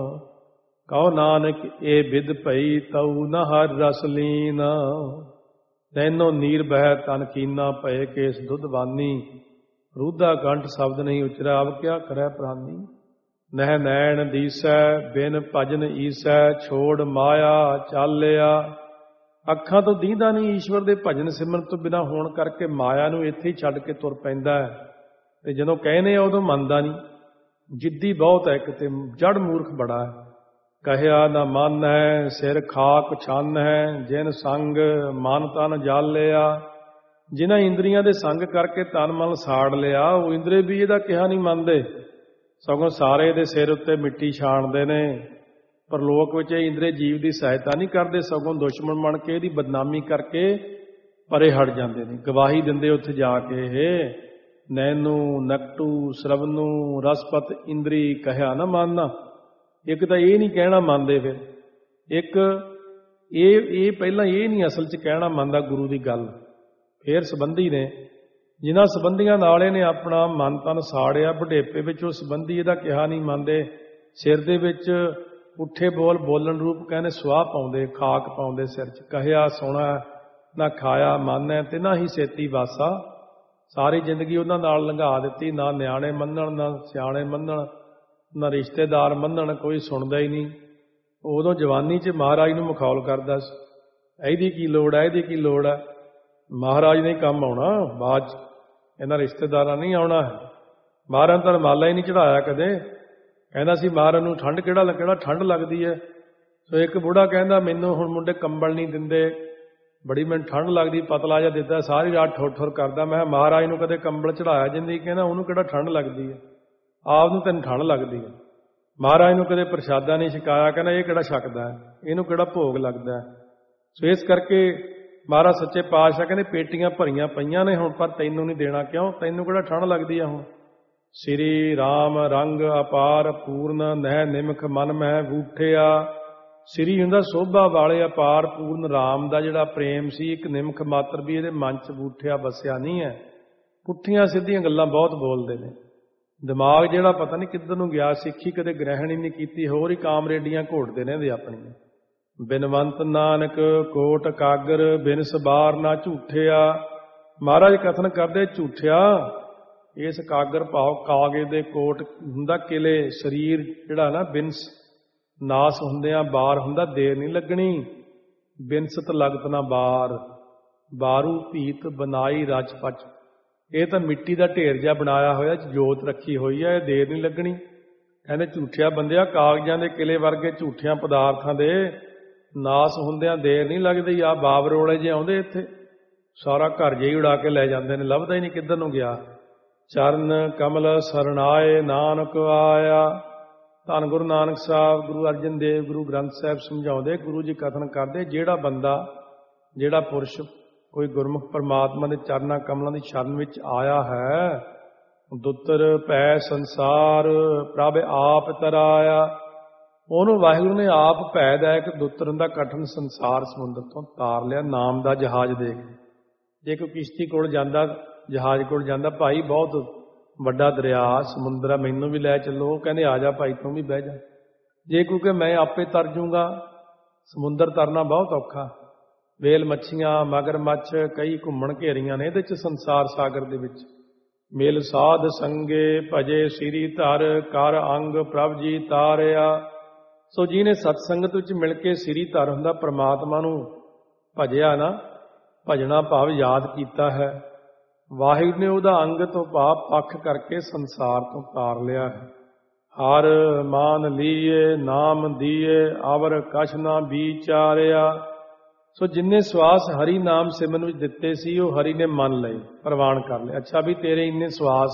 ਕਹੋ ਨਾਨਕ ਇਹ ਵਿਦ ਭਈ ਤਉ ਨ ਹਰ ਰਸ ਲੀਨ। ਤੈਨੋ ਨੀਰ ਬਹਿ ਤਨ ਕੀਨਾ, ਭਏ ਕੇਸ ਦੁੱਧਵਾਨੀ। ਰੂਧਾ ਕੰਠ ਸ਼ਬਦ ਨਹੀਂ ਉਚਰਿਆ, ਅਬ ਕਿਆ ਕਰੈ ਪ੍ਰਾਨੀ। ਨਹਿ ਨੈਣ ਦੀਸੈ ਬਿਨ ਭਜਨ ਈਸੈ, ਛੋੜ ਮਾਇਆ ਚਾਲਿਆ। ਅੱਖਾਂ ਤੋਂ ਦੀਂਦਾ ਨਹੀਂ ਈਸ਼ਵਰ ਦੇ ਭਜਨ ਸਿਮਰਨ ਤੋਂ ਬਿਨਾਂ ਹੋਣ ਕਰਕੇ ਮਾਇਆ ਨੂੰ ਇੱਥੇ ਹੀ ਛੱਡ ਕੇ ਤੁਰ ਪੈਂਦਾ ਹੈ। ਤੇ ਜਦੋਂ ਕਹਿੰਦੇ ਆ ਉਦੋਂ ਮੰਨਦਾ ਨਹੀਂ। ਜਿੱਦੀ ਬਹੁਤ ਹੈ, ਕਿਤੇ ਜੜ ਮੂਰਖ ਬੜਾ ਹੈ। ਕਹਿਆ ਨਾ ਮਨ ਹੈ ਸਿਰ ਖਾਕ ਛੰਨ ਹੈ, ਜਿਨ ਸੰਗ ਮਨ ਤਨ ਜਾਲਿਆ। ਜਿਨ੍ਹਾਂ ਇੰਦਰੀਆਂ ਦੇ ਸੰਗ ਕਰਕੇ ਤਨ ਮਨ ਸਾੜ ਲਿਆ, ਉਹ ਇੰਦਰੇ ਵੀ ਇਹਦਾ ਕਿਹਾ ਨਹੀਂ ਮੰਨਦੇ, ਸਗੋਂ ਸਾਰੇ ਦੇ ਸਿਰ ਉੱਤੇ ਮਿੱਟੀ ਛਾਣਦੇ ਨੇ। ਪਰ ਲੋਕ ਵਿੱਚ ਇਹ ਇੰਦਰੇ ਜੀਵ ਦੀ ਸਹਾਇਤਾ ਨਹੀਂ ਕਰਦੇ, ਸਗੋਂ ਦੁਸ਼ਮਣ ਬਣ ਕੇ ਇਹਦੀ ਬਦਨਾਮੀ ਕਰਕੇ ਪਰੇ ਹਟ ਜਾਂਦੇ ਨੇ। ਗਵਾਹੀ ਦਿੰਦੇ ਉੱਥੇ ਜਾ ਕੇ, ਇਹ ਨੈਨੂ ਨਕਟੂ ਸਰਵਨੂ ਰਸਪਤ ਇੰਦਰੀ ਕਹਿਆ ਨਾ ਮੰਨਣਾ। ਇੱਕ ਤਾਂ ਇਹ ਨਹੀਂ ਕਹਿਣਾ ਮੰਨਦੇ, ਫਿਰ ਇੱਕ ਇਹ ਇਹ ਪਹਿਲਾਂ ਇਹ ਨਹੀਂ ਅਸਲ 'ਚ ਕਹਿਣਾ ਮੰਨਦਾ ਗੁਰੂ ਦੀ ਗੱਲ। ਫਿਰ ਸੰਬੰਧੀ ਨੇ, ਜਿਨ੍ਹਾਂ ਸੰਬੰਧੀਆਂ ਨਾਲ ਇਹਨੇ ਆਪਣਾ ਮਨ ਤਨ ਸਾੜਿਆ, ਵਡੇਪੇ ਵਿੱਚ ਉਹ ਸੰਬੰਧੀ ਇਹਦਾ ਕਿਹਾ ਨਹੀਂ ਮੰਨਦੇ। ਸਿਰ ਦੇ ਵਿੱਚ ਪੁੱਠੇ ਬੋਲ ਬੋਲਣ ਰੂਪ ਕਹਿੰਦੇ ਸੁਆਹ ਪਾਉਂਦੇ, ਖਾਕ ਪਾਉਂਦੇ ਸਿਰ 'ਚ। ਕਹਿਆ ਸੋਣਾ ਨਾ ਖਾਇਆ ਮਨ ਹੈ, ਤੇ ਨਾ ਹੀ ਸੇਤੀ ਵਾਸਾ। ਸਾਰੀ ਜ਼ਿੰਦਗੀ ਉਹਨਾਂ ਨਾਲ ਲੰਘਾ ਦਿੱਤੀ, ਨਾ ਨਿਆਣੇ ਮੰਨਣ ਨਾ ਸਿਆਣੇ ਮੰਨਣ ਨਾ ਰਿਸ਼ਤੇਦਾਰ ਮੰਨਣ, ਕੋਈ ਸੁਣਦਾ ਹੀ ਨਹੀਂ। ਉਦੋਂ ਜਵਾਨੀ 'ਚ ਮਹਾਰਾਜ ਨੂੰ ਮਖੌਲ ਕਰਦਾ ਸੀ, ਇਹਦੀ ਕੀ ਲੋੜ ਹੈ, ਇਹਦੀ ਕੀ ਲੋੜ ਹੈ। ਮਹਾਰਾਜ ਨੇ ਕੰਮ ਆਉਣਾ ਬਾਅਦ 'ਚ, ਇਹਨਾਂ ਰਿਸ਼ਤੇਦਾਰਾਂ ਨਹੀਂ ਆਉਣਾ। ਮਹਾਰਾਜ ਤਾਂ ਰੁਮਾਲਾ ਹੀ ਨਹੀਂ ਚੜਾਇਆ ਕਦੇ। ਕਹਿੰਦਾ ਸੀ ਮਹਾਰਾਜ ਨੂੰ ਠੰਡ ਕਿਹੜਾ ਕਿਹੜਾ ਠੰਡ ਲੱਗਦੀ ਹੈ। ਸੋ ਇੱਕ ਬੁੜਾ ਕਹਿੰਦਾ ਮੈਨੂੰ ਹੁਣ ਮੁੰਡੇ ਕੰਬਲ ਨਹੀਂ ਦਿੰਦੇ, ਬੜੀ ਮੈਨੂੰ ਠੰਡ ਲੱਗਦੀ, ਪਤਲਾ ਜਿਹਾ ਦਿੱਤਾ, ਸਾਰੀ ਰਾਤ ਠੁਰ ਠੁਰ ਕਰਦਾ। ਮੈਂ ਮਹਾਰਾਜ ਨੂੰ ਕਦੇ ਕੰਬਲ ਚੜਾਇਆ ਜਿੰਦਗੀ? ਕਹਿੰਦਾ ਉਹਨੂੰ ਕਿਹੜਾ ਠੰਡ ਲੱਗਦੀ ਹੈ, ਆਪ ਨੂੰ ਤੈਨੂੰ ਠੰਡ ਲੱਗਦੀ ਹੈ। ਮਹਾਰਾਜ ਨੂੰ ਕਦੇ ਪ੍ਰਸ਼ਾਦਾ ਨਹੀਂ ਛਕਾਇਆ, ਕਹਿੰਦਾ ਇਹ ਕਿਹੜਾ ਛਕਦਾ ਹੈ, ਇਹਨੂੰ ਕਿਹੜਾ ਭੋਗ ਲੱਗਦਾ ਹੈ। ਸੋ ਇਸ ਕਰਕੇ ਮਹਾਰਾਜ ਸੱਚੇ ਪਾਤਸ਼ਾਹ ਕਹਿੰਦੇ ਪੇਟੀਆਂ ਭਰੀਆਂ ਪਈਆਂ ਨੇ ਹੁਣ, ਪਰ ਤੈਨੂੰ ਨਹੀਂ ਦੇਣਾ। ਕਿਉਂ? ਤੈਨੂੰ ਕਿਹੜਾ ਠੰਡ ਲੱਗਦੀ ਆ ਹੁਣ। ਸ੍ਰੀ ਰਾਮ ਰੰਗ ਅਪਾਰ ਪੂਰਨ, ਨਹਿ ਨਿਮਖ ਮਨ ਮਹਿ ਬੂਠਿਆ। ਸ੍ਰੀ ਹੁੰਦਾ ਸੋਭਾ ਵਾਲੇ, ਅਪਾਰ ਪੂਰਨ ਰਾਮ ਦਾ ਜਿਹੜਾ ਪ੍ਰੇਮ ਸੀ, ਇੱਕ ਨਿਮਖ ਮਾਤਰ ਵੀ ਇਹਦੇ ਮਨ 'ਚ ਬੂਠਿਆ ਵਸਿਆ ਨਹੀਂ ਹੈ। ਪੁੱਠੀਆਂ ਸਿੱਧੀਆਂ ਗੱਲਾਂ ਬਹੁਤ ਬੋਲਦੇ ਨੇ। ਦਿਮਾਗ ਜਿਹੜਾ ਪਤਾ ਨਹੀਂ ਕਿੱਧਰ ਨੂੰ ਗਿਆ, ਸਿੱਖੀ ਕਦੇ ਗ੍ਰਹਿਣ ਹੀ ਨਹੀਂ ਕੀਤੀ, ਹੋਰ ਹੀ ਕਾਮਰੇਡੀਆਂ ਘੋਟਦੇ ਰਹਿੰਦੇ ਆਪਣੀਆਂ। ਬਿਨਵੰਤ ਨਾਨਕ ਕੋਟ ਕਾਗਰ, ਬਿਨ ਸਬਾਰ ਨਾ ਝੂਠਿਆ। ਮਹਾਰਾਜ ਕਥਨ ਕਰਦੇ ਝੂਠਿਆ, ਇਸ ਕਾਗਰ ਭਾਵ ਕਾਗੇ ਦੇ ਕੋਟ ਹੁੰਦਾ ਕਿਲੇ, ਸਰੀਰ ਜਿਹੜਾ ਨਾ ਬਿਨਸ ਨਾਸ ਹੁੰਦਿਆਂ ਬਾਰ ਹੁੰਦਾ, ਦੇਰ ਨਹੀਂ ਲੱਗਣੀ। ਬਿਨਸਤ ਲਗਤ ਨਾ ਬਾਰ, ਬਾਰੂ ਭੀਤ ਬਨਾਈ ਰਚ ਪਚ। ਇਹ ਤਾਂ ਮਿੱਟੀ ਦਾ ਢੇਰ ਜਿਹਾ ਬਣਾਇਆ ਹੋਇਆ, ਜੋਤ ਰੱਖੀ ਹੋਈ ਹੈ, ਇਹ ਦੇਰ ਨਹੀਂ ਲੱਗਣੀ। ਕਹਿੰਦੇ ਝੂਠਿਆ ਬੰਦਿਆ, ਕਾਗਜ਼ਾਂ ਦੇ ਕਿਲੇ ਵਰਗੇ ਝੂਠਿਆਂ ਪਦਾਰਥਾਂ ਦੇ ਨਾਸ ਹੁੰਦਿਆਂ ਦੇਰ ਨਹੀਂ ਲੱਗਦੀ। ਆ ਬਾਬਰੋਲੇ ਜੇ ਆਉਂਦੇ ਇੱਥੇ, ਸਾਰਾ ਘਰ ਜਿਹੀ ਉਡਾ ਕੇ ਲੈ ਜਾਂਦੇ ਨੇ, ਲੱਭਦਾ ਹੀ ਨਹੀਂ ਕਿੱਧਰ ਨੂੰ ਗਿਆ। ਚਰਨ ਕਮਲ ਸਰਣਾਏ ਨਾਨਕ ਆਇਆ। ਧੰਨ ਗੁਰੂ ਨਾਨਕ ਸਾਹਿਬ, ਗੁਰੂ ਅਰਜਨ ਦੇਵ, ਗੁਰੂ ਗ੍ਰੰਥ ਸਾਹਿਬ ਸਮਝਾਉਂਦੇ, ਗੁਰੂ ਜੀ ਕਥਨ ਕਰਦੇ, ਜਿਹੜਾ ਬੰਦਾ, ਜਿਹੜਾ ਪੁਰਸ਼ ਕੋਈ ਗੁਰਮੁਖ ਪਰਮਾਤਮਾ ਦੇ ਚਰਨਾਂ ਕਮਲਾਂ ਦੀ ਸ਼ਰਨ ਵਿੱਚ ਆਇਆ ਹੈ, ਦੁੱਤਰ ਭੈ ਸੰਸਾਰ ਪ੍ਰਭ ਆਪ ਤਰਾਇਆ। ਉਹਨੂੰ ਵਾਹਿਗੁਰੂ ਨੇ ਆਪ ਭੈਦਾਇਕ ਦੁੱਤਰ ਹੁੰਦਾ ਕਠਨ ਸੰਸਾਰ ਸਮੁੰਦਰ ਤੋਂ ਤਾਰ ਲਿਆ, ਨਾਮ ਦਾ ਜਹਾਜ਼ ਦੇ ਕੇ। ਜੇ ਕੋਈ ਕਿਸ਼ਤੀ ਕੋਲ ਜਾਂਦਾ ਜਹਾਜ਼ ਕੋਲ ਜਾਂਦਾ, ਭਾਈ ਬਹੁਤ ਵੱਡਾ ਦਰਿਆ ਸਮੁੰਦਰ ਆ, ਮੈਨੂੰ ਵੀ ਲੈ ਚੱਲੋ। ਉਹ ਕਹਿੰਦੇ ਆ ਜਾ ਭਾਈ ਤੂੰ ਵੀ ਬਹਿ ਜਾ। ਜੇ ਕਿਉਂਕਿ ਮੈਂ ਆਪੇ ਤਰ ਜੂੰਗਾ, ਸਮੁੰਦਰ ਤਰਨਾ ਬਹੁਤ ਔਖਾ। ਵੇਲ ਮੱਛੀਆਂ, ਮਗਰਮੱਛ ਕਈ ਘੁੰਮਣ ਘੇਰੀਆਂ ਨੇ ਇਹਦੇ 'ਚ ਸੰਸਾਰ ਸਾਗਰ ਦੇ ਵਿੱਚ। ਮਿਲ ਸਾਧ ਸੰਗੇ ਭਜੇ ਸਿਰੀ ਧਰ, ਕਰ ਅੰਗ ਪ੍ਰਭ ਜੀ ਤਾਰਿਆ। ਸੋ ਜਿਹਨੇ ਸਤਸੰਗਤ ਵਿੱਚ ਮਿਲ ਕੇ ਸਿਰੀ ਧਰ ਹੁੰਦਾ, ਪ੍ਰਮਾਤਮਾ ਨੂੰ ਭਜਿਆ ਨਾ, ਭਜਣਾ ਭਾਵ ਯਾਦ ਕੀਤਾ ਹੈ, ਵਾਹਿਗੁਰੂ ਨੇ ਉਹਦਾ ਅੰਗ ਤੋਂ ਭਾਵ ਪੱਖ ਕਰਕੇ ਸੰਸਾਰ ਤੋਂ ਤਾਰ ਲਿਆ ਹੈ। ਹਰ ਮਾਨ ਲੀਏ ਨਾਮ ਦੀਏ, ਅਵਰ ਕਛ ਨਾ ਵਿਚਾਰਿਆ। ਸੋ ਜਿੰਨੇ ਸਵਾਸ ਹਰੀ ਨਾਮ ਸਿਮਰਨ ਵਿੱਚ ਦਿੱਤੇ ਸੀ, ਉਹ ਹਰੀ ਨੇ ਮੰਨ ਲਏ, ਪ੍ਰਵਾਨ ਕਰ ਲਏ। ਅੱਛਾ ਵੀ ਤੇਰੇ ਇੰਨੇ ਸਵਾਸ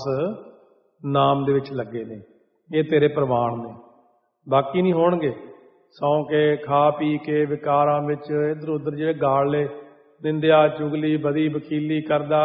ਨਾਮ ਦੇ ਵਿੱਚ ਲੱਗੇ ਨੇ, ਇਹ ਤੇਰੇ ਪ੍ਰਵਾਨ ਨੇ, ਬਾਕੀ ਨਹੀਂ ਹੋਣਗੇ। ਸੌਂ ਕੇ ਖਾ ਪੀ ਕੇ ਵਿਕਾਰਾਂ ਵਿੱਚ ਇੱਧਰ ਉੱਧਰ ਜਿਹੜੇ ਗਾਲ ਨਿੰਦਿਆ ਚੁਗਲੀ ਬਦੀ ਵਕੀਲੀ ਕਰਦਾ,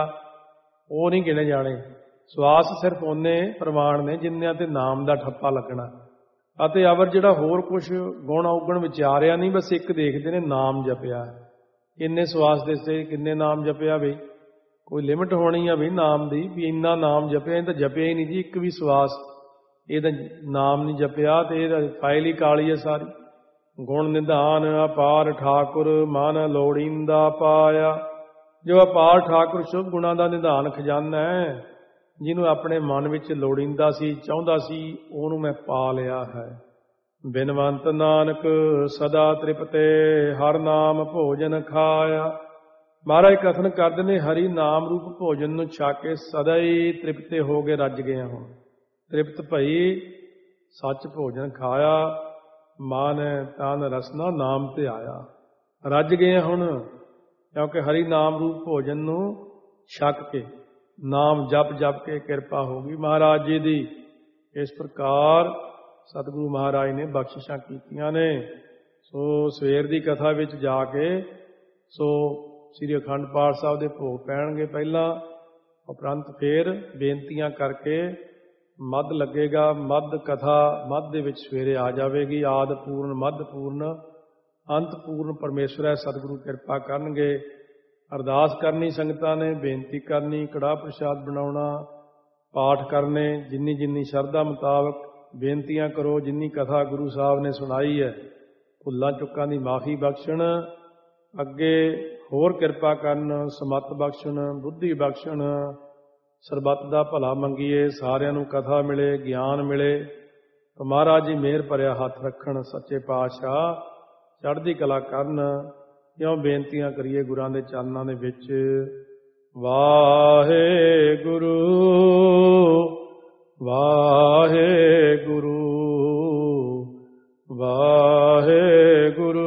ਉਹ ਨਹੀਂ ਗਿਣੇ ਜਾਣੇ। ਸਵਾਸ ਸਿਰਫ ਉਹਨੇ ਪ੍ਰਵਾਨ ਨੇ ਜਿੰਨਿਆਂ ਤੇ ਨਾਮ ਦਾ ਠੱਪਾ ਲੱਗਣਾ। ਅਤੇ ਅਵਰ ਜਿਹੜਾ ਹੋਰ ਕੁਝ ਗੁਣ ਔਗਣ ਵਿਚਾਰਿਆ ਨਹੀਂ, ਬਸ ਇੱਕ ਦੇਖਦੇ ਨੇ ਨਾਮ ਜਪਿਆ। ਕਿੰਨੇ ਸਵਾਸ ਦੇ ਸੇ ਕਿੰਨੇ ਨਾਮ ਜਪਿਆ ਬਈ, ਕੋਈ ਲਿਮਟ ਹੋਣੀ ਆ ਵੀ ਨਾਮ ਦੀ, ਵੀ ਇੰਨਾ ਨਾਮ ਜਪਿਆ। ਇਹ ਤਾਂ ਜਪਿਆ ਹੀ ਨਹੀਂ ਜੀ, ਇੱਕ ਵੀ ਸਵਾਸ ਇਹਦਾ ਨਾਮ ਨਹੀਂ ਜਪਿਆ ਤੇ ਇਹਦਾ ਫਾਈਲ ਹੀ ਕਾਲੀ ਹੈ ਸਾਰੀ। ਗੁਣ ਨਿਧਾਨ ਅਪਾਰ ਠਾਕੁਰ, ਮਨ ਲੋੜੀਂਦਾ ਪਾਇਆ। ਜੋ ਅਪਾਰ ਠਾਕੁਰ ਸ਼ੁਭ ਗੁਣਾਂ ਦਾ ਨਿਧਾਨ ਖਜ਼ਾਨਾ ਹੈ, ਜਿਹਨੂੰ ਆਪਣੇ ਮਨ ਵਿੱਚ ਲੋੜੀਂਦਾ ਸੀ, ਚਾਹੁੰਦਾ ਸੀ, ਉਹਨੂੰ ਮੈਂ ਪਾ ਲਿਆ ਹੈ। ਬਿਨਵੰਤ ਨਾਨਕ ਸਦਾ ਤ੍ਰਿਪਤੇ, ਹਰ ਨਾਮ ਭੋਜਨ ਖਾਇਆ। ਮਹਾਰਾਜ ਕਥਨ ਕਰਦੇ ਨੇ, ਹਰੀ ਨਾਮ ਰੂਪ ਭੋਜਨ ਨੂੰ ਛਕ ਕੇ ਸਦਾ ਹੀ ਤ੍ਰਿਪਤੇ ਹੋ ਕੇ ਰੱਜ ਗਏ। ਹੁਣ ਤ੍ਰਿਪਤ ਭਈ ਸੱਚ ਭੋਜਨ ਖਾਇਆ, ਮਨ ਤਨ ਰਸਨਾ ਨਾਮ ਤੇ ਆਇਆ। ਰੱਜ ਗਏ ਹੁਣ, ਕਿਉਂਕਿ ਹਰੀ ਨਾਮ ਰੂਪ ਭੋਜਨ ਨੂੰ ਛਕ ਕੇ, ਨਾਮ ਜਪ ਜਪ ਕੇ ਕਿਰਪਾ ਹੋ ਗਈ ਮਹਾਰਾਜ ਜੀ ਦੀ। ਇਸ ਪ੍ਰਕਾਰ ਸਤਿਗੁਰੂ ਮਹਾਰਾਜ ਨੇ ਬਖਸ਼ਿਸ਼ਾਂ ਕੀਤੀਆਂ ਨੇ। ਸੋ ਸਵੇਰ ਦੀ ਕਥਾ ਵਿੱਚ ਜਾ ਕੇ ਸੋ ਸ੍ਰੀ ਅਖੰਡ ਪਾਠ ਸਾਹਿਬ ਦੇ ਭੋਗ ਪੈਣਗੇ ਪਹਿਲਾਂ, ਉਪਰੰਤ ਫੇਰ ਬੇਨਤੀਆਂ ਕਰਕੇ ਮੱਧ ਲੱਗੇਗਾ। ਮੱਧ ਕਥਾ ਮੱਧ ਦੇ ਵਿੱਚ ਸਵੇਰੇ ਆ ਜਾਵੇਗੀ। ਆਦਿ ਪੂਰਨ, ਮੱਧ ਪੂਰਨ, ਅੰਤ ਪੂਰਨ ਪਰਮੇਸ਼ਰ ਹੈ। ਸਤਿਗੁਰੂ ਕਿਰਪਾ ਕਰਨਗੇ। ਅਰਦਾਸ ਕਰਨੀ ਸੰਗਤਾਂ ਨੇ, ਬੇਨਤੀ ਕਰਨੀ, ਕੜਾਹ ਪ੍ਰਸ਼ਾਦ ਬਣਾਉਣਾ, ਪਾਠ ਕਰਨੇ, ਜਿੰਨੀ ਜਿੰਨੀ ਸ਼ਰਧਾ ਮੁਤਾਬਕ ਬੇਨਤੀਆਂ ਕਰੋ। ਜਿੰਨੀ ਕਥਾ ਗੁਰੂ ਸਾਹਿਬ ਨੇ ਸੁਣਾਈ ਹੈ, ਭੁੱਲਾਂ ਚੁੱਕਾਂ ਦੀ ਮਾਫੀ ਬਖਸ਼ਣ, ਅੱਗੇ ਹੋਰ ਕਿਰਪਾ ਕਰਨ, ਸਮੱਤ ਬਖਸ਼ਣ, ਬੁੱਧੀ ਬਖਸ਼ਣ, ਸਰਬੱਤ ਦਾ ਭਲਾ ਮੰਗੀਏ। ਸਾਰਿਆਂ ਨੂੰ ਕਥਾ ਮਿਲੇ, ਗਿਆਨ ਮਿਲੇ। ਮਹਾਰਾਜ ਜੀ ਮਿਹਰ ਭਰਿਆ ਹੱਥ ਰੱਖਣ, ਸੱਚੇ ਪਾਤਸ਼ਾਹ ਚੜ੍ਹਦੀ ਕਲਾ ਕਰਨ। ਕਿਉਂ ਬੇਨਤੀਆਂ ਕਰੀਏ ਗੁਰਾਂ ਦੇ ਚਰਨਾਂ ਦੇ ਵਿੱਚ। ਵਾਹਿਗੁਰੂ ਵਾਹਿਗੁਰੂ ਵਾਹਿਗੁਰੂ।